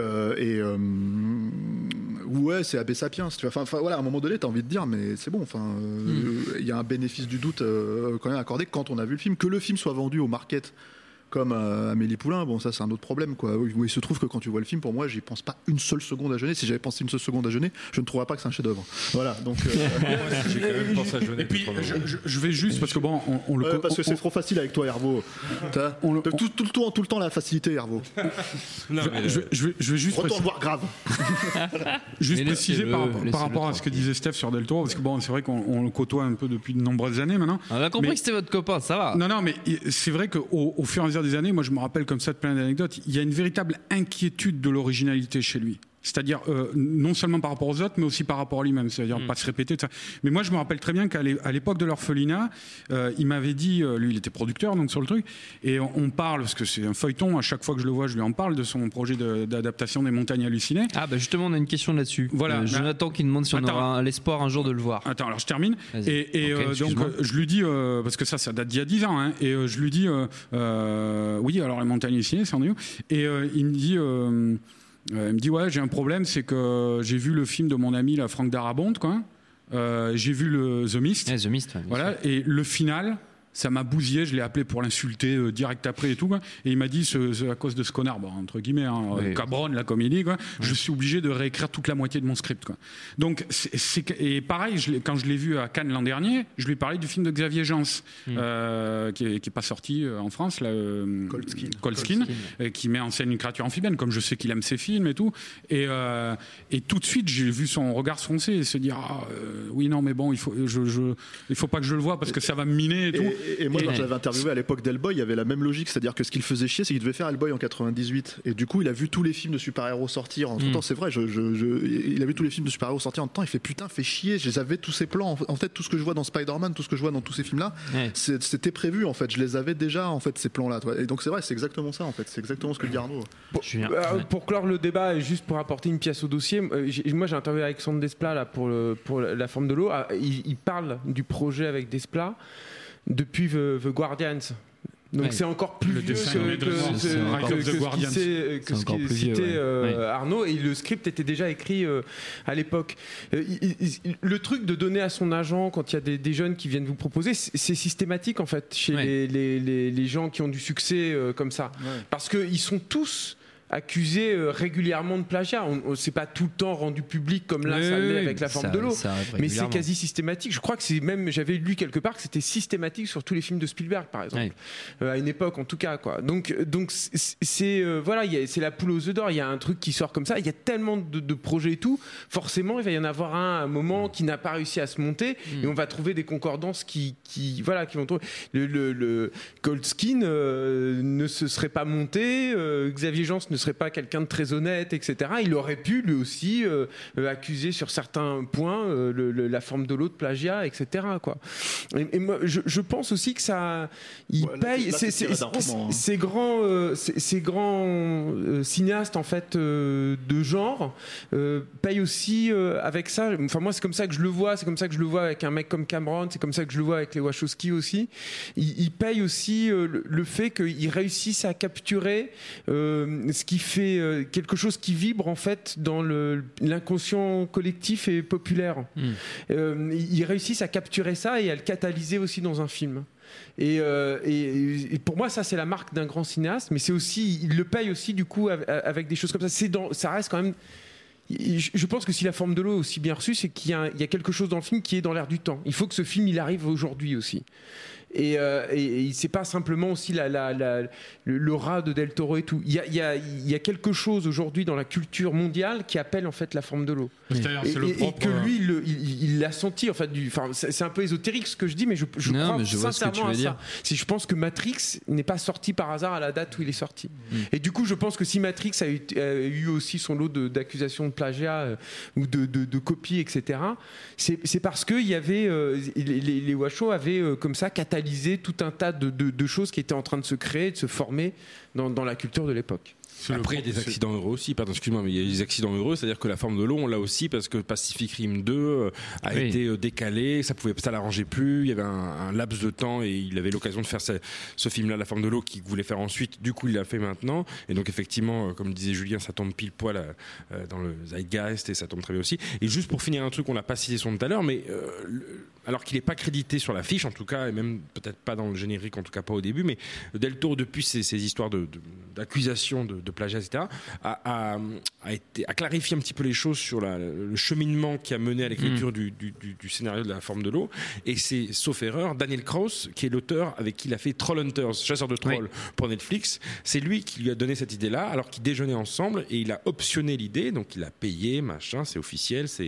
ouais, c'est Abbé Sapiens. Enfin voilà, à un moment donné, t'as envie de dire, mais c'est bon. Enfin, il y a un bénéfice du doute quand même accordé quand on a vu le film. Que le film soit vendu au market comme Amélie Poulain, bon ça c'est un autre problème, quoi. Où il se trouve que quand tu vois le film, pour moi j'y pense pas une seule seconde à Jeunet. Si j'avais pensé une seule seconde à Jeunet, je ne trouverais pas que c'est un chef-d'œuvre. Voilà, donc j'ai quand même pensé à Jeunet. Et puis je vais juste parce que bon on le parce que c'est trop facile avec toi, Hervo. Tout le temps la facilité, Hervo. Je vais juste retourne voir Grave. Juste préciser par rapport à ce que disait Steph sur Del Toro, parce que bon c'est vrai qu'on le côtoie un peu depuis de nombreuses années maintenant. On a compris que c'était votre copain, ça va. Non mais c'est vrai qu'au fur et à mesure des années, moi je me rappelle comme ça de plein d'anecdotes, il y a une véritable inquiétude de l'originalité chez lui. C'est-à-dire non seulement par rapport aux autres, mais aussi par rapport à lui-même, c'est-à-dire pas se répéter. Tout ça. Mais moi, je me rappelle très bien qu'à l'époque de l'orphelinat, il m'avait dit, lui, il était producteur donc sur le truc, et on parle parce que c'est un feuilleton. À chaque fois que je le vois, je lui en parle de son projet d'adaptation des Montagnes hallucinées. Ah bah justement, on a une question là-dessus. Voilà. Jonathan qui demande si on aura l'espoir un jour de le voir. Attends, alors je termine. Et donc je lui dis parce que ça date d'il y a 10 ans, hein, et je lui dis oui, alors les Montagnes hallucinées, c'est en où ? Et il me dit. Il me dit ouais, j'ai un problème, c'est que j'ai vu le film de mon ami là, Franck Darabont, quoi. J'ai vu The Mist. The Mist, voilà, et le final, ça m'a bousillé, je l'ai appelé pour l'insulter direct après et tout, quoi. Et il m'a dit c'est à cause de ce connard, bon, entre guillemets, cabron la comédie, quoi. Je suis obligé de réécrire toute la moitié de mon script, quoi. Donc et pareil, quand je l'ai vu à Cannes l'an dernier, je lui ai parlé du film de Xavier Jeans qui est pas sorti en France, là, Cold Skin, qui met en scène une créature amphibienne, comme je sais qu'il aime ses films et tout, et tout de suite j'ai vu son regard se foncer et se dire oui non mais bon il faut pas que je le voie parce que ça va me miner et tout. Et moi, quand j'avais interviewé à l'époque d'Hellboy, il y avait la même logique, c'est-à-dire que ce qu'il faisait chier, c'est qu'il devait faire Hellboy en 98, et du coup, il a vu tous les films de super-héros sortir. En tout temps, c'est vrai, il a vu tous les films de super-héros sortir en temps. Il fait putain, fait chier. Je les avais tous ces plans. En fait, tout ce que je vois dans Spider-Man, tout ce que je vois dans tous ces films-là, c'était prévu. En fait, je les avais déjà. En fait, ces plans-là. Et donc c'est vrai, c'est exactement ça. En fait, c'est exactement ce que dit Arnaud. Pour clore le débat et juste pour apporter une pièce au dossier, moi j'ai interviewé Alexandre Desplat là pour la forme de l'eau. Il parle du projet avec Desplat depuis The Guardians. Donc c'est encore plus vieux que ce qui citait Arnaud, et le script était déjà écrit à l'époque. Le truc de donner à son agent quand il y a des jeunes qui viennent vous proposer, c'est systématique en fait chez les gens qui ont du succès comme ça, parce qu'ils sont tous accusé régulièrement de plagiat. C'est pas tout le temps rendu public comme là ça l'est avec la forme de l'eau, mais c'est quasi systématique. Je crois que c'est même, j'avais lu quelque part que c'était systématique sur tous les films de Spielberg par exemple, à une époque en tout cas quoi. Donc c'est voilà, c'est la poule aux œufs d'or. Il y a un truc qui sort comme ça, il y a tellement de projets et tout, forcément il va y en avoir un moment qui n'a pas réussi à se monter, et on va trouver des concordances qui vont trouver. Le Goldskin ne se serait pas monté, Xavier Jean ne serait pas quelqu'un de très honnête, etc. Il aurait pu lui aussi accuser sur certains points la forme de l'eau de plagiat, etc. Quoi. Et moi, je pense aussi que ça, il paye ces grands cinéastes en fait de genre payent aussi avec ça. Enfin moi c'est comme ça que je le vois. C'est comme ça que je le vois avec un mec comme Cameron. C'est comme ça que je le vois avec les Wachowski aussi. Ils payent aussi le fait qu'ils réussissent à capturer ce qui fait quelque chose qui vibre en fait dans l'inconscient collectif et populaire. Ils réussissent à capturer ça et à le catalyser aussi dans un film. Et pour moi ça c'est la marque d'un grand cinéaste, mais c'est aussi, il le paye aussi du coup avec des choses comme ça. Ça reste quand même. Je pense que si la forme de l'eau est aussi bien reçue, c'est qu'il y a quelque chose dans le film qui est dans l'air du temps. Il faut que ce film il arrive aujourd'hui aussi. Et c'est pas simplement aussi le rat de Del Toro et tout. Il y a quelque chose aujourd'hui dans la culture mondiale qui appelle en fait la forme de l'eau. Et que lui, il l'a senti. En fait, c'est un peu ésotérique ce que je dis, mais je crois sincèrement à ça. Je pense que Matrix n'est pas sorti par hasard à la date où il est sorti. Et du coup, je pense que si Matrix a eu aussi son lot d'accusations de plagiat ou de copies, etc., c'est parce que il y avait les Wachos avaient comme ça catalysé tout un tas de choses qui étaient en train de se créer, de se former dans la culture de l'époque. Après, il y a des accidents heureux aussi, pardon, excuse-moi, mais il y a des accidents heureux, c'est-à-dire que la forme de l'eau, on l'a aussi parce que Pacific Rim 2 a été décalé, ça l'arrangeait plus, il y avait un laps de temps et il avait l'occasion de faire ce film-là, La forme de l'eau, qu'il voulait faire ensuite, du coup il l'a fait maintenant, et donc effectivement, comme disait Julien, ça tombe pile poil dans le zeitgeist et ça tombe très bien aussi. Et juste pour finir un truc, on l'a pas cité son tout à l'heure, mais alors qu'il n'est pas crédité sur l'affiche en tout cas, et même peut-être pas dans le générique, en tout cas pas au début, mais Del Toro, depuis ces histoires d'accusations de plagiat, etc., a clarifié un petit peu les choses sur le cheminement qui a mené à l'écriture du scénario de La forme de l'eau. Et c'est, sauf erreur, Daniel Krauss, qui est l'auteur avec qui il a fait Trollhunters, chasseur de trolls, pour Netflix. C'est lui qui lui a donné cette idée-là, alors qu'ils déjeunaient ensemble, et il a optionné l'idée, donc il a payé, machin, c'est officiel, c'est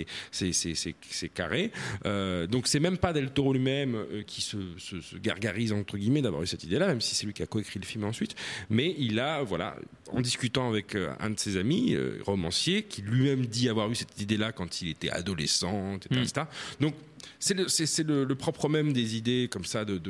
carré. Donc c'est même pas Del Toro lui-même qui se gargarise entre guillemets d'avoir eu cette idée-là, même si c'est lui qui a coécrit le film ensuite. Mais il a, voilà, en discutant avec un de ses amis, romancier, qui lui-même dit avoir eu cette idée-là quand il était adolescent, etc. Donc c'est le propre même des idées comme ça de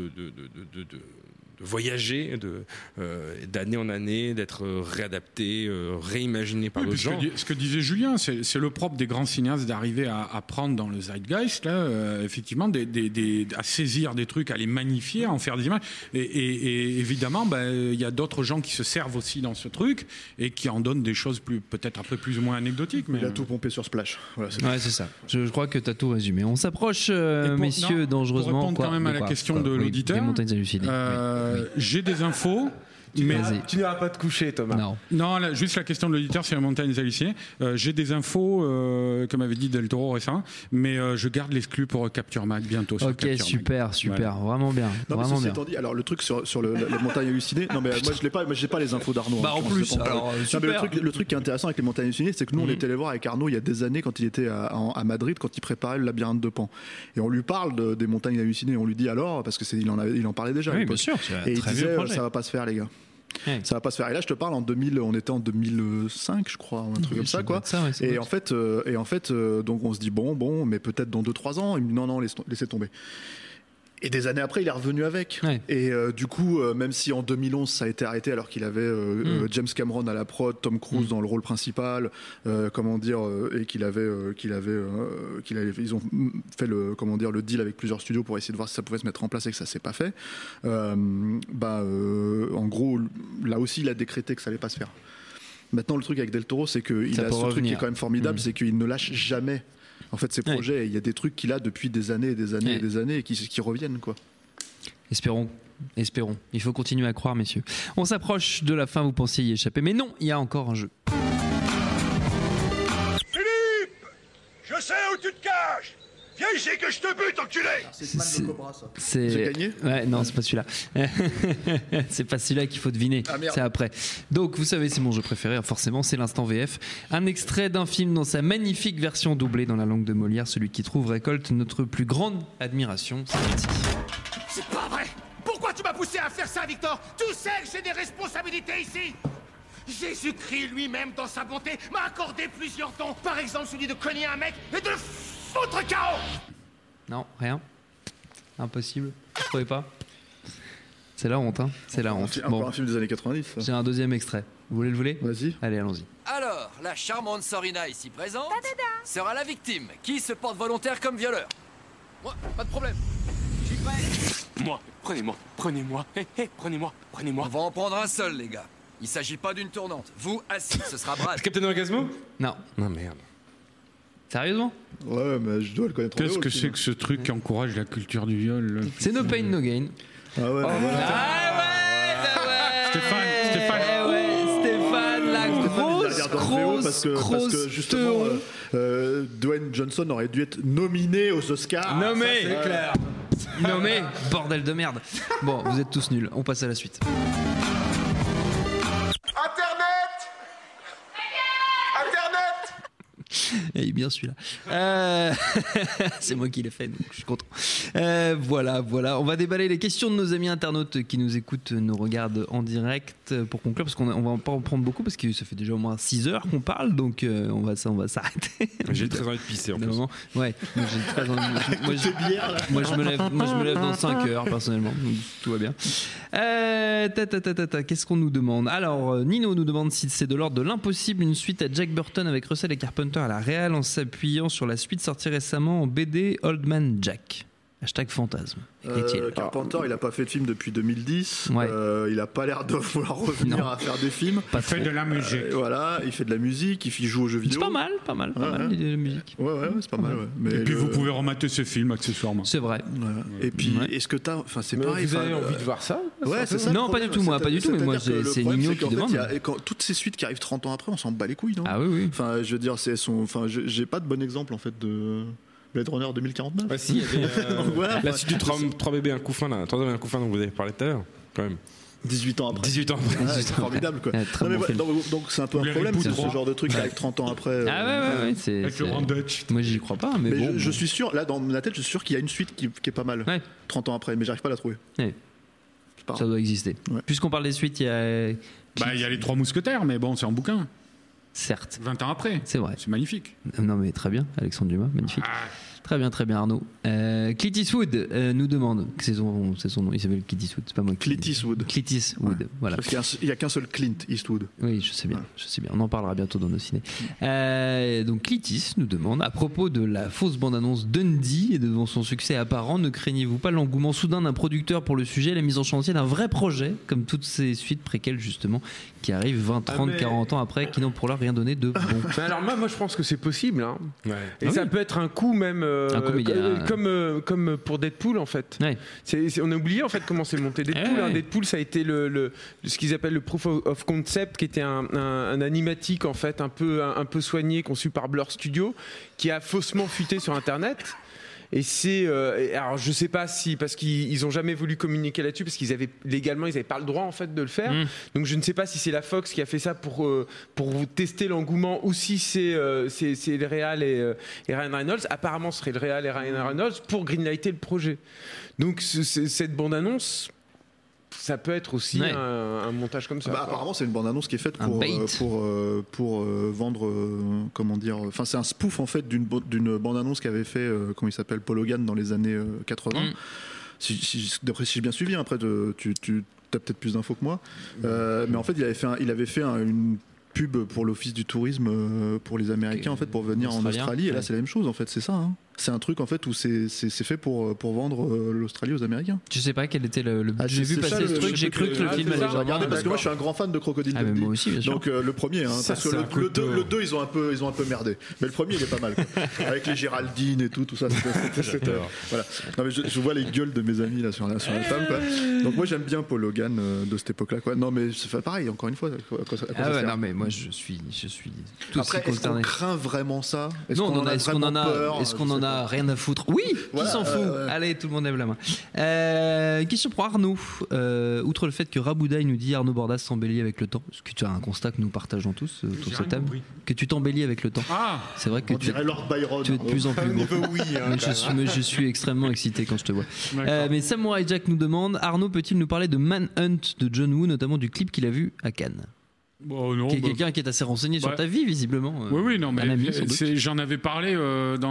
voyager d'année en année, d'être réadapté, réimaginé par d'autres gens. Ce que disait Julien, c'est le propre des grands cinéastes d'arriver à prendre dans le zeitgeist, là, effectivement, à saisir des trucs, à les magnifier, à en faire des images. Et évidemment, y a d'autres gens qui se servent aussi dans ce truc et qui en donnent des choses peut-être un peu plus ou moins anecdotiques. Mais... Il a tout pompé sur Splash. Voilà, c'est ça. Je crois que tu as tout résumé. On s'approche, messieurs, dangereusement. Pour répondre quand même à la question de l'auditeur. Des montagnes hallucinées. J'ai des infos Tu n'iras pas te coucher, Thomas. Non, juste la question de l'auditeur sur les montagnes hallucinées. J'ai des infos, comme avait dit Del Toro récemment, mais je garde l'exclu pour Capture Mag bientôt. Sur Ok, super, vraiment bien. Non, vraiment bien. Étant dit, alors le truc sur les montagnes hallucinées, non mais moi je l'ai pas, j'ai pas les infos d'Arnaud. Bah en plus, alors super. Non, mais le truc qui est intéressant avec les montagnes hallucinées, c'est que nous on était allé voir avec Arnaud il y a des années quand il était à Madrid, quand il préparait le labyrinthe de Pan, et on lui parle des montagnes hallucinées, on lui dit alors, parce que il en parlait déjà. Oui, bien sûr. Et il disait ça va pas se faire les gars. Ouais. Ça va pas se faire. Et là, je te parle on était en 2005, je crois, un truc comme ça, quoi. Et en fait, donc on se dit bon, mais peut-être dans 2-3 ans. Il me dit non, laissez tomber. Et des années après, il est revenu avec. Ouais. Et du coup, même si en 2011 ça a été arrêté, alors qu'il avait James Cameron à la prod, Tom Cruise dans le rôle principal, et ils ont fait le deal avec plusieurs studios pour essayer de voir si ça pouvait se mettre en place et que ça s'est pas fait. En gros, là aussi, il a décrété que ça allait pas se faire. Maintenant, le truc avec Del Toro, c'est qu'il a ce truc qui est quand même formidable, c'est qu'il ne lâche jamais. En fait, ces projets, il y a des trucs qu'il a depuis des années et des années et des années et qui reviennent, quoi. Espérons. Il faut continuer à croire, messieurs. On s'approche de la fin, vous pensiez y échapper, mais non, il y a encore un jeu. Philippe, je sais où tu te caches. Viens ici que je te bute, enculé. C'est le Cobra, ça. J'ai gagné ? Ouais, non, c'est pas celui-là. C'est pas celui-là qu'il faut deviner. C'est après. Donc, vous savez, c'est mon jeu préféré. Forcément, c'est l'instant VF. Un extrait d'un film dans sa magnifique version doublée dans la langue de Molière. Celui qui trouve récolte notre plus grande admiration. C'est parti. C'est pas vrai. Pourquoi tu m'as poussé à faire ça, Victor ? Tu sais que j'ai des responsabilités ici. Jésus-Christ lui-même, dans sa bonté, m'a accordé plusieurs dons. Par exemple, celui de cogner un mec et de le foutre KO. Non, rien. Impossible. Vous trouvez pas ? C'est la honte, hein. C'est la honte. Encore un film des années 90. Ça. J'ai un deuxième extrait. Vous voulez le voler ? Vas-y. Allez, allons-y. Alors, la charmante Sorina ici présente sera la victime. Qui se porte volontaire comme violeur ? Moi, pas de problème. Je suis prêt. Moi, prenez-moi. Prenez-moi. On va en prendre un seul, les gars. Il s'agit pas d'une tournante. Vous, assis, ce sera Brad. Captain Orgasmo ? Non. Non, merde. Sérieusement ? Ouais, mais je dois le connaître. Qu'est-ce que c'est que ce truc qui encourage la culture du viol là ? C'est No Pain No Gain. Ah ouais. Stéphane, la grosse parce que justement Dwayne Johnson aurait dû être nominé aux Oscars. Nommé, c'est clair. Nommé, bordel de merde. Bon, vous êtes tous nuls. On passe à la suite. Et bien celui-là. C'est moi qui l'ai fait, donc je suis content. Voilà. On va déballer les questions de nos amis internautes qui nous écoutent, nous regardent en direct pour conclure, parce qu'on va pas en prendre beaucoup, parce que ça fait déjà au moins 6 heures qu'on parle, donc on va s'arrêter. J'ai très envie de pisser en plus. Ouais, j'ai très envie. Moi, je me lève dans 5 heures, personnellement, donc tout va bien. Qu'est-ce qu'on nous demande ? Alors, Nino nous demande si c'est de l'ordre de l'impossible une suite à Jack Burton avec Russell et Carpenter à la réal en s'appuyant sur la suite sortie récemment en BD Old Man Jack. #fantasme. Carpenter, il a pas fait de film depuis 2010. Ouais. Il a pas l'air de vouloir revenir à faire des films. Il fait de la musique. Voilà, il fait de la musique, il joue aux jeux vidéo. C'est pas mal de musique. Ouais, c'est pas mal. Ouais. Mais et puis vous pouvez remater ce film accessoirement. C'est vrai. Voilà. Et puis, est-ce que c'est pareil. Vous avez envie de voir ça ? Ouais, c'est ça. Non, pas du tout, moi, pas du tout. Mais moi, c'est Nino qui demande. Toutes ces suites qui arrivent 30 ans après, on s'en bat les couilles, non ? Ah oui. Enfin, je veux dire, j'ai pas de bon exemple en fait de Blade Runner 2049. Bah si, il y avait la suite du 3 bébés un coup fin là, 3 bébés un coup fin dont vous avez parlé tout à l'heure, quand même. 18 ans après. 18 ans après. C'est formidable quoi. Donc c'est un peu un problème, c'est ce genre de truc avec 30 ans après. Ouais, c'est. Avec le Grand Dutch. Moi j'y crois pas, mais bon. Je suis sûr, là dans ma tête, je suis sûr qu'il y a une suite qui est pas mal. 30 ans après, mais j'arrive pas à la trouver. Ouais. Ça doit exister. Ouais. Puisqu'on parle des suites, il y a. Il y a les 3 mousquetaires, mais bon, c'est en bouquin. Certes. 20 ans après. C'est vrai. C'est magnifique. Non mais très bien, Alexandre Dumas, magnifique. Très bien Arnaud. Clint Eastwood nous demande, c'est son nom, il s'appelle Clint Eastwood, c'est pas moi. Clint Eastwood. Ouais. Voilà. Parce qu'il n'y a qu'un seul Clint Eastwood. Oui, je sais bien. On en parlera bientôt dans nos ciné. Donc Clint Eastwood nous demande, à propos de la fausse bande-annonce Dundee et devant son succès apparent, ne craignez-vous pas l'engouement soudain d'un producteur pour le sujet, la mise en chantier d'un vrai projet, comme toutes ces suites préquelles justement, qui arrivent 20, 30, 40 ans après, qui n'ont pour l'heure rien donné de bon. Alors moi je pense que c'est possible. Hein. Ouais. Et ça peut être un coup même Un comédien. comme pour Deadpool en fait. Ouais. On a oublié en fait comment c'est monté Deadpool. Ouais. Deadpool, ça a été ce qu'ils appellent le proof of concept, qui était un animatique en fait un peu soigné, conçu par Blur Studio, qui a faussement fuité sur Internet. Et alors je sais pas si, parce qu'ils ont jamais voulu communiquer là-dessus, parce qu'ils avaient pas le droit en fait de le faire. Donc je ne sais pas si c'est la Fox qui a fait ça pour tester l'engouement, ou si c'est le réal et Ryan Reynolds. Apparemment ce serait le réal et Ryan Reynolds pour greenlighter le projet. Donc cette bande-annonce, ça peut être aussi un montage comme ça. Apparemment, c'est une bande-annonce qui est faite pour vendre, comment dire. Enfin, c'est un spoof en fait d'une bande-annonce qu'avait fait, comment il s'appelle, Paul Hogan dans les années 80. Si j'ai bien suivi, après, tu as peut-être plus d'infos que moi. Mais en fait, il avait fait une pub pour l'Office du tourisme pour les Américains, en fait, pour venir en Australie. Et là, c'est la même chose, en fait, c'est ça. Hein. C'est un truc en fait où c'est fait pour vendre l'Australie aux Américains. Je sais pas quel était le but. J'ai vu passer ce truc, j'ai cru que le film allait regarder parce que moi je suis un grand fan de Crocodile Dundee. Moi aussi, bien sûr. Donc le premier, parce que le 2 ils ont un peu merdé. Mais le premier il est pas mal. Avec les Géraldine et tout ça. C'était voilà. Non mais je vois les gueules de mes amis là sur la table. Quoi. Donc moi j'aime bien Paul Hogan de cette époque-là. Quoi. Non mais c'est pareil encore une fois. Non mais moi je suis tout Après, est-ce qu'on craint vraiment ça? Est-ce qu'on en a rien à foutre? Oui, qui s'en fout? Allez, tout le monde lève la main. Question pour Arnaud. Outre le fait que Raboudaï nous dit Arnaud Bordas s'embellit avec le temps, est-ce que tu as un constat que nous partageons tous autour de cette table, que tu t'embellis avec le temps? C'est vrai que tu es de plus en plus gros. Je suis extrêmement excité quand je te vois. Mais Samurai Jack nous demande, Arnaud peut-il nous parler de Manhunt de John Woo, notamment du clip qu'il a vu à Cannes? Quelqu'un qui est assez renseigné sur ta vie, visiblement. Oui, non, mais j'en avais parlé dans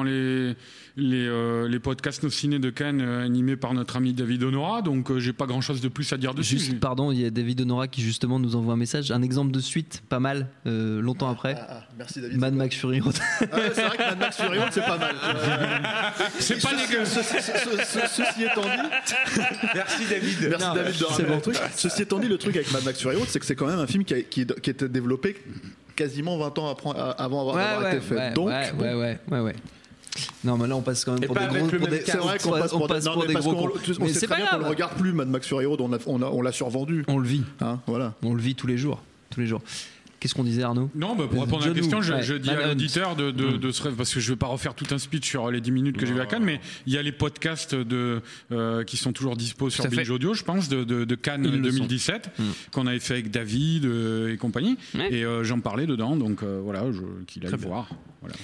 les podcasts No Ciné de Cannes animés par notre ami David Honora, donc j'ai pas grand chose de plus à dire dessus. Pardon, il y a David Honora qui justement nous envoie un message, un exemple de suite, pas mal, longtemps après. Merci David. Mad Max Fury Road. C'est vrai que Mad Max Fury Road c'est pas mal. C'est pas dégueu. Ceci étant dit. Merci David. Merci David de rappeler le truc. Ceci étant dit, le truc avec Mad Max Fury Road, c'est que c'est quand même un film qui était développé quasiment 20 ans avant avoir été fait. Donc, non, mais là on passe quand même pour des gros. C'est vrai qu'on passe pour des gros. Mais c'est pas grave. On le regarde plus, Mad Max Fury Road. On l'a survendu. On le vit. Voilà. On le vit tous les jours. Qu'est-ce qu'on disait, Arnaud? Non, pour répondre à la question, je dis à l'auditeur de se rêve, parce que je ne vais pas refaire tout un speech sur les 10 minutes que j'ai vu à Cannes, mais il y a les podcasts qui sont toujours dispo sur Binge Audio, je pense, de Cannes 2017, qu'on avait fait avec David et compagnie, et j'en parlais dedans, donc voilà, qu'il aille voir. Voilà.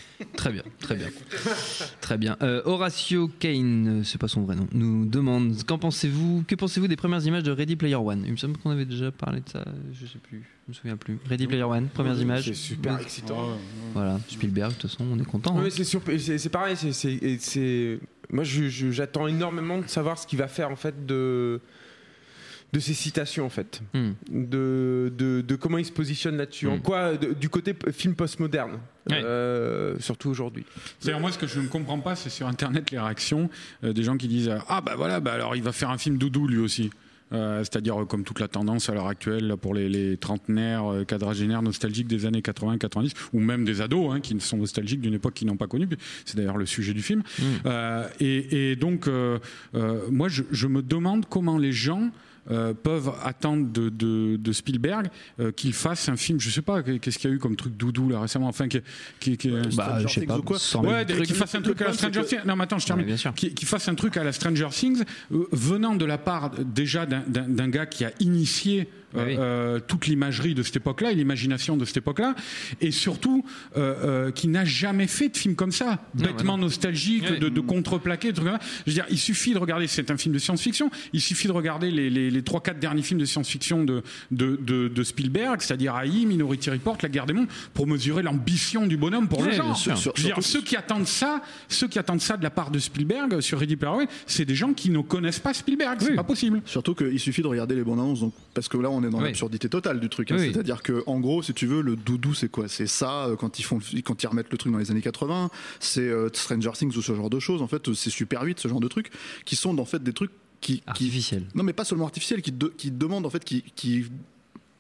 Très bien. Horatio Kane, c'est pas son vrai nom, nous demande que pensez-vous des premières images de Ready Player One? Il me semble qu'on avait déjà parlé de ça, je sais plus, je me souviens plus. Ready Player One, premières images. C'est super excitant. Voilà, Spielberg, de toute façon, on est content. Oui, c'est pareil. Moi, j'attends énormément de savoir ce qu'il va faire en fait de ces citations en fait, de comment il se positionne là-dessus, en quoi du côté film postmoderne, surtout aujourd'hui. C'est-à-dire, moi ce que je ne comprends pas, c'est sur internet les réactions des gens qui disent alors il va faire un film doudou lui aussi. C'est-à-dire comme toute la tendance à l'heure actuelle là, pour les trentenaires, quadragénaires nostalgiques des années 80-90, ou même des ados qui sont nostalgiques d'une époque qu'ils n'ont pas connue. C'est d'ailleurs le sujet du film. Et donc, moi, je me demande comment les gens peuvent attendre de Spielberg qu'il fasse un film, je sais pas, qu'est-ce qu'il y a eu comme truc doudou là récemment, enfin je sais pas, qu'il fasse un truc à la Stranger Things. Non mais attends, je termine. Qu'il fasse un truc à la Stranger Things venant de la part déjà d'un gars qui a initié toute l'imagerie de cette époque-là et l'imagination de cette époque-là, et surtout qui n'a jamais fait de film comme ça, bêtement nostalgique, de contreplaqué, de trucs comme ça. Je veux dire, il suffit de regarder, c'est un film de science-fiction, il suffit de regarder les 3-4 derniers films de science-fiction de Spielberg, c'est-à-dire AI, Minority Report, La Guerre des Mondes, pour mesurer l'ambition du bonhomme pour le genre. Je veux dire, ceux qui attendent ça de la part de Spielberg sur Ready Player One, c'est des gens qui ne connaissent pas Spielberg, c'est pas possible. Surtout qu'il suffit de regarder les bandes annonces, donc parce que là on est dans l'absurdité totale du truc. C'est-à-dire que en gros, si tu veux, le doudou c'est quoi? C'est ça quand ils remettent le truc dans les années 80, c'est Stranger Things ou ce genre de choses. En fait, c'est Super 8, ce genre de trucs qui sont en fait des trucs artificiels. Non, mais pas seulement artificiels, qui demandent en fait qui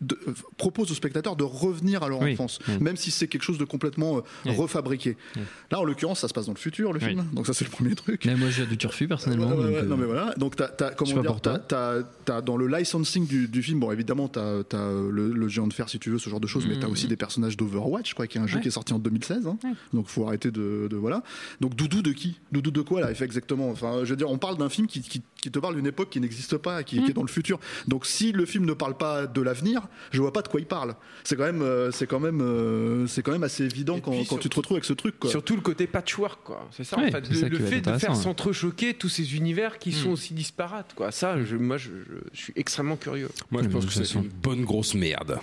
propose aux spectateurs de revenir à leur enfance, même si c'est quelque chose de complètement refabriqué. Là, en l'occurrence, ça se passe dans le futur, le film. Donc ça, c'est le premier truc. Mais moi, j'ai du turfu personnellement. Non, mais voilà. Donc t'as dans le licensing du film, bon, évidemment, t'as le géant de fer, si tu veux, ce genre de choses, mais t'as aussi des personnages d'Overwatch, quoi, qui est un jeu qui est sorti en 2016. Donc faut arrêter de voilà. Donc Doudou de qui? Doudou de quoi là, exactement? Enfin, je veux dire, on parle d'un film qui te parle d'une époque qui n'existe pas, qui est dans le futur. Donc si le film ne parle pas de l'avenir, je vois pas de quoi il parle. C'est quand même assez évident quand tu te retrouves avec ce truc, quoi. Surtout le côté patchwork, quoi. C'est ça, en fait. Le fait de faire s'entrechoquer tous ces univers qui sont aussi disparates, quoi. Ça, je suis extrêmement curieux. Moi, je pense que c'est une bonne grosse merde.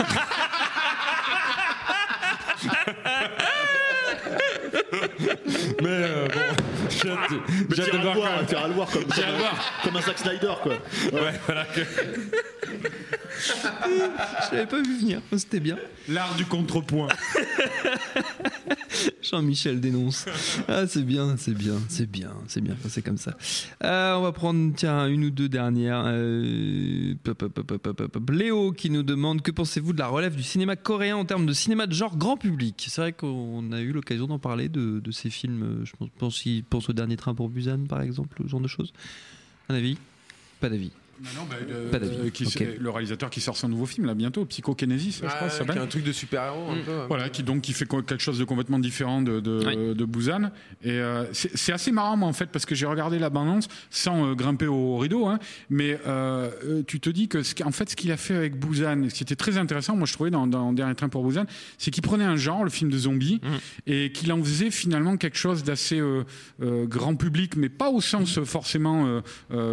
Mais bon, tu iras le voir comme un Zack Snyder, quoi. Ouais, voilà. Je l'avais pas vu venir, c'était bien. L'art du contrepoint. Jean-Michel dénonce. Ah, c'est bien, c'est comme ça. On va prendre, une ou deux dernières. Léo qui nous demande: que pensez-vous de la relève du cinéma coréen en termes de cinéma de genre grand public? C'est vrai qu'on a eu l'occasion d'en parler de ces films. Je pense au Dernier Train pour Busan, par exemple, ce genre de choses. Un avis? Pas d'avis. Pas d'avis. Le réalisateur qui sort son nouveau film là bientôt, Psychokinesis, je crois, ça s'appelle. Qui est un truc de super-héros un peu. Voilà, qui fait quelque chose de complètement différent de Busan. Et c'est assez marrant, moi, en fait, parce que j'ai regardé la bande-annonce sans grimper au rideau, mais tu te dis que ce qu'il a fait avec Busan, ce qui était très intéressant, moi je trouvais dans Dernier Train pour Busan, c'est qu'il prenait un genre, le film de zombies, et qu'il en faisait finalement quelque chose d'assez grand public, mais pas au sens forcément,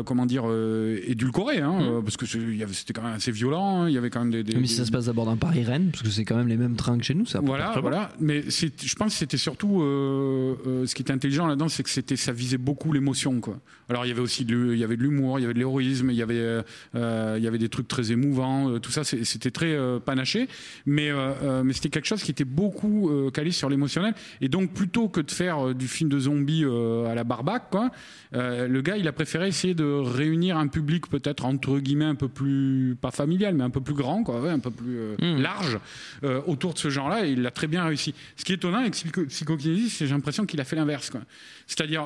édulcoré. Parce que c'était quand même assez violent, il y avait quand même des mais si ça se passe à bord d'un Paris-Rennes, parce que c'est quand même les mêmes trains que chez nous, ça. Voilà. Mais je pense que c'était surtout ce qui était intelligent là-dedans, c'est que ça visait beaucoup l'émotion, quoi. Alors il y avait aussi de l'humour, il y avait de l'héroïsme, il y avait des trucs très émouvants, tout ça, c'était très panaché, mais c'était quelque chose qui était beaucoup calé sur l'émotionnel. Et donc plutôt que de faire du film de zombies à la Barbac, quoi, le gars il a préféré essayer de réunir un public peut-être entre guillemets un peu plus, pas familial, mais un peu plus grand, quoi, un peu plus large autour de ce genre-là, et il l'a très bien réussi. Ce qui est étonnant avec Psychokinesis, c'est j'ai l'impression qu'il a fait l'inverse, quoi. C'est-à-dire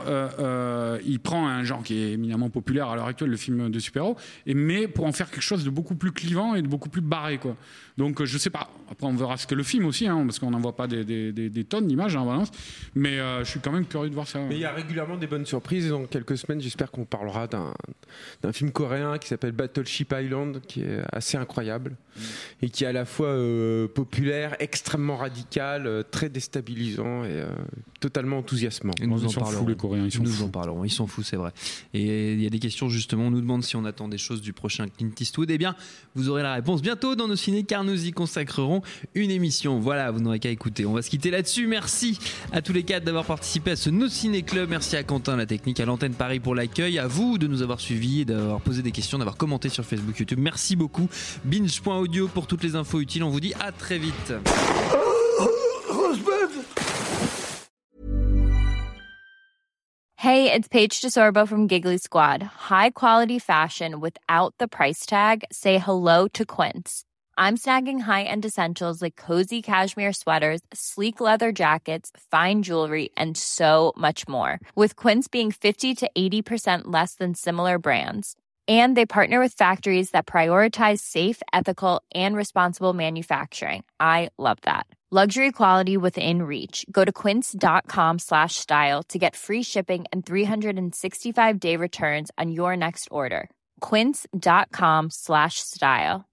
il prend un genre qui est éminemment populaire à l'heure actuelle, le film de super-héros, mais pour en faire quelque chose de beaucoup plus clivant et de beaucoup plus barré, quoi. Donc je sais pas, après on verra ce que le film aussi, parce qu'on n'en voit pas des tonnes d'images en balance, mais je suis quand même curieux de voir ça. Mais il y a régulièrement des bonnes surprises, et dans quelques semaines j'espère qu'on parlera d'un film coréen qui s'appelle Battleship Island, qui est assez incroyable et qui est à la fois populaire, extrêmement radical, très déstabilisant et totalement enthousiasmant. Et nous en parlerons. Fous, les Coréens, ils sont fous, c'est vrai. Et il y a des questions justement, on nous demande si on attend des choses du prochain Clint Eastwood. Eh bien, vous aurez la réponse bientôt dans nos ciné, car nous y consacrerons une émission. Voilà, vous n'aurez qu'à écouter. On va se quitter là-dessus. Merci à tous les quatre d'avoir participé à ce No Ciné Club. Merci à Quentin, la technique, à l'antenne Paris pour l'accueil, à vous de nous avoir suivis et d'avoir posé des questions, d'avoir commenté sur Facebook, YouTube. Merci beaucoup. Binge.audio pour toutes les infos utiles. On vous dit à très vite. Hey, it's Paige DeSorbo from Giggly Squad. High quality fashion without the price tag. Say hello to Quince. I'm snagging high-end essentials like cozy cashmere sweaters, sleek leather jackets, fine jewelry, and so much more. With Quince being 50 to 80% less than similar brands. And they partner with factories that prioritize safe, ethical, and responsible manufacturing. I love that. Luxury quality within reach. Go to quince.com/style to get free shipping and 365-day returns on your next order. Quince.com/style.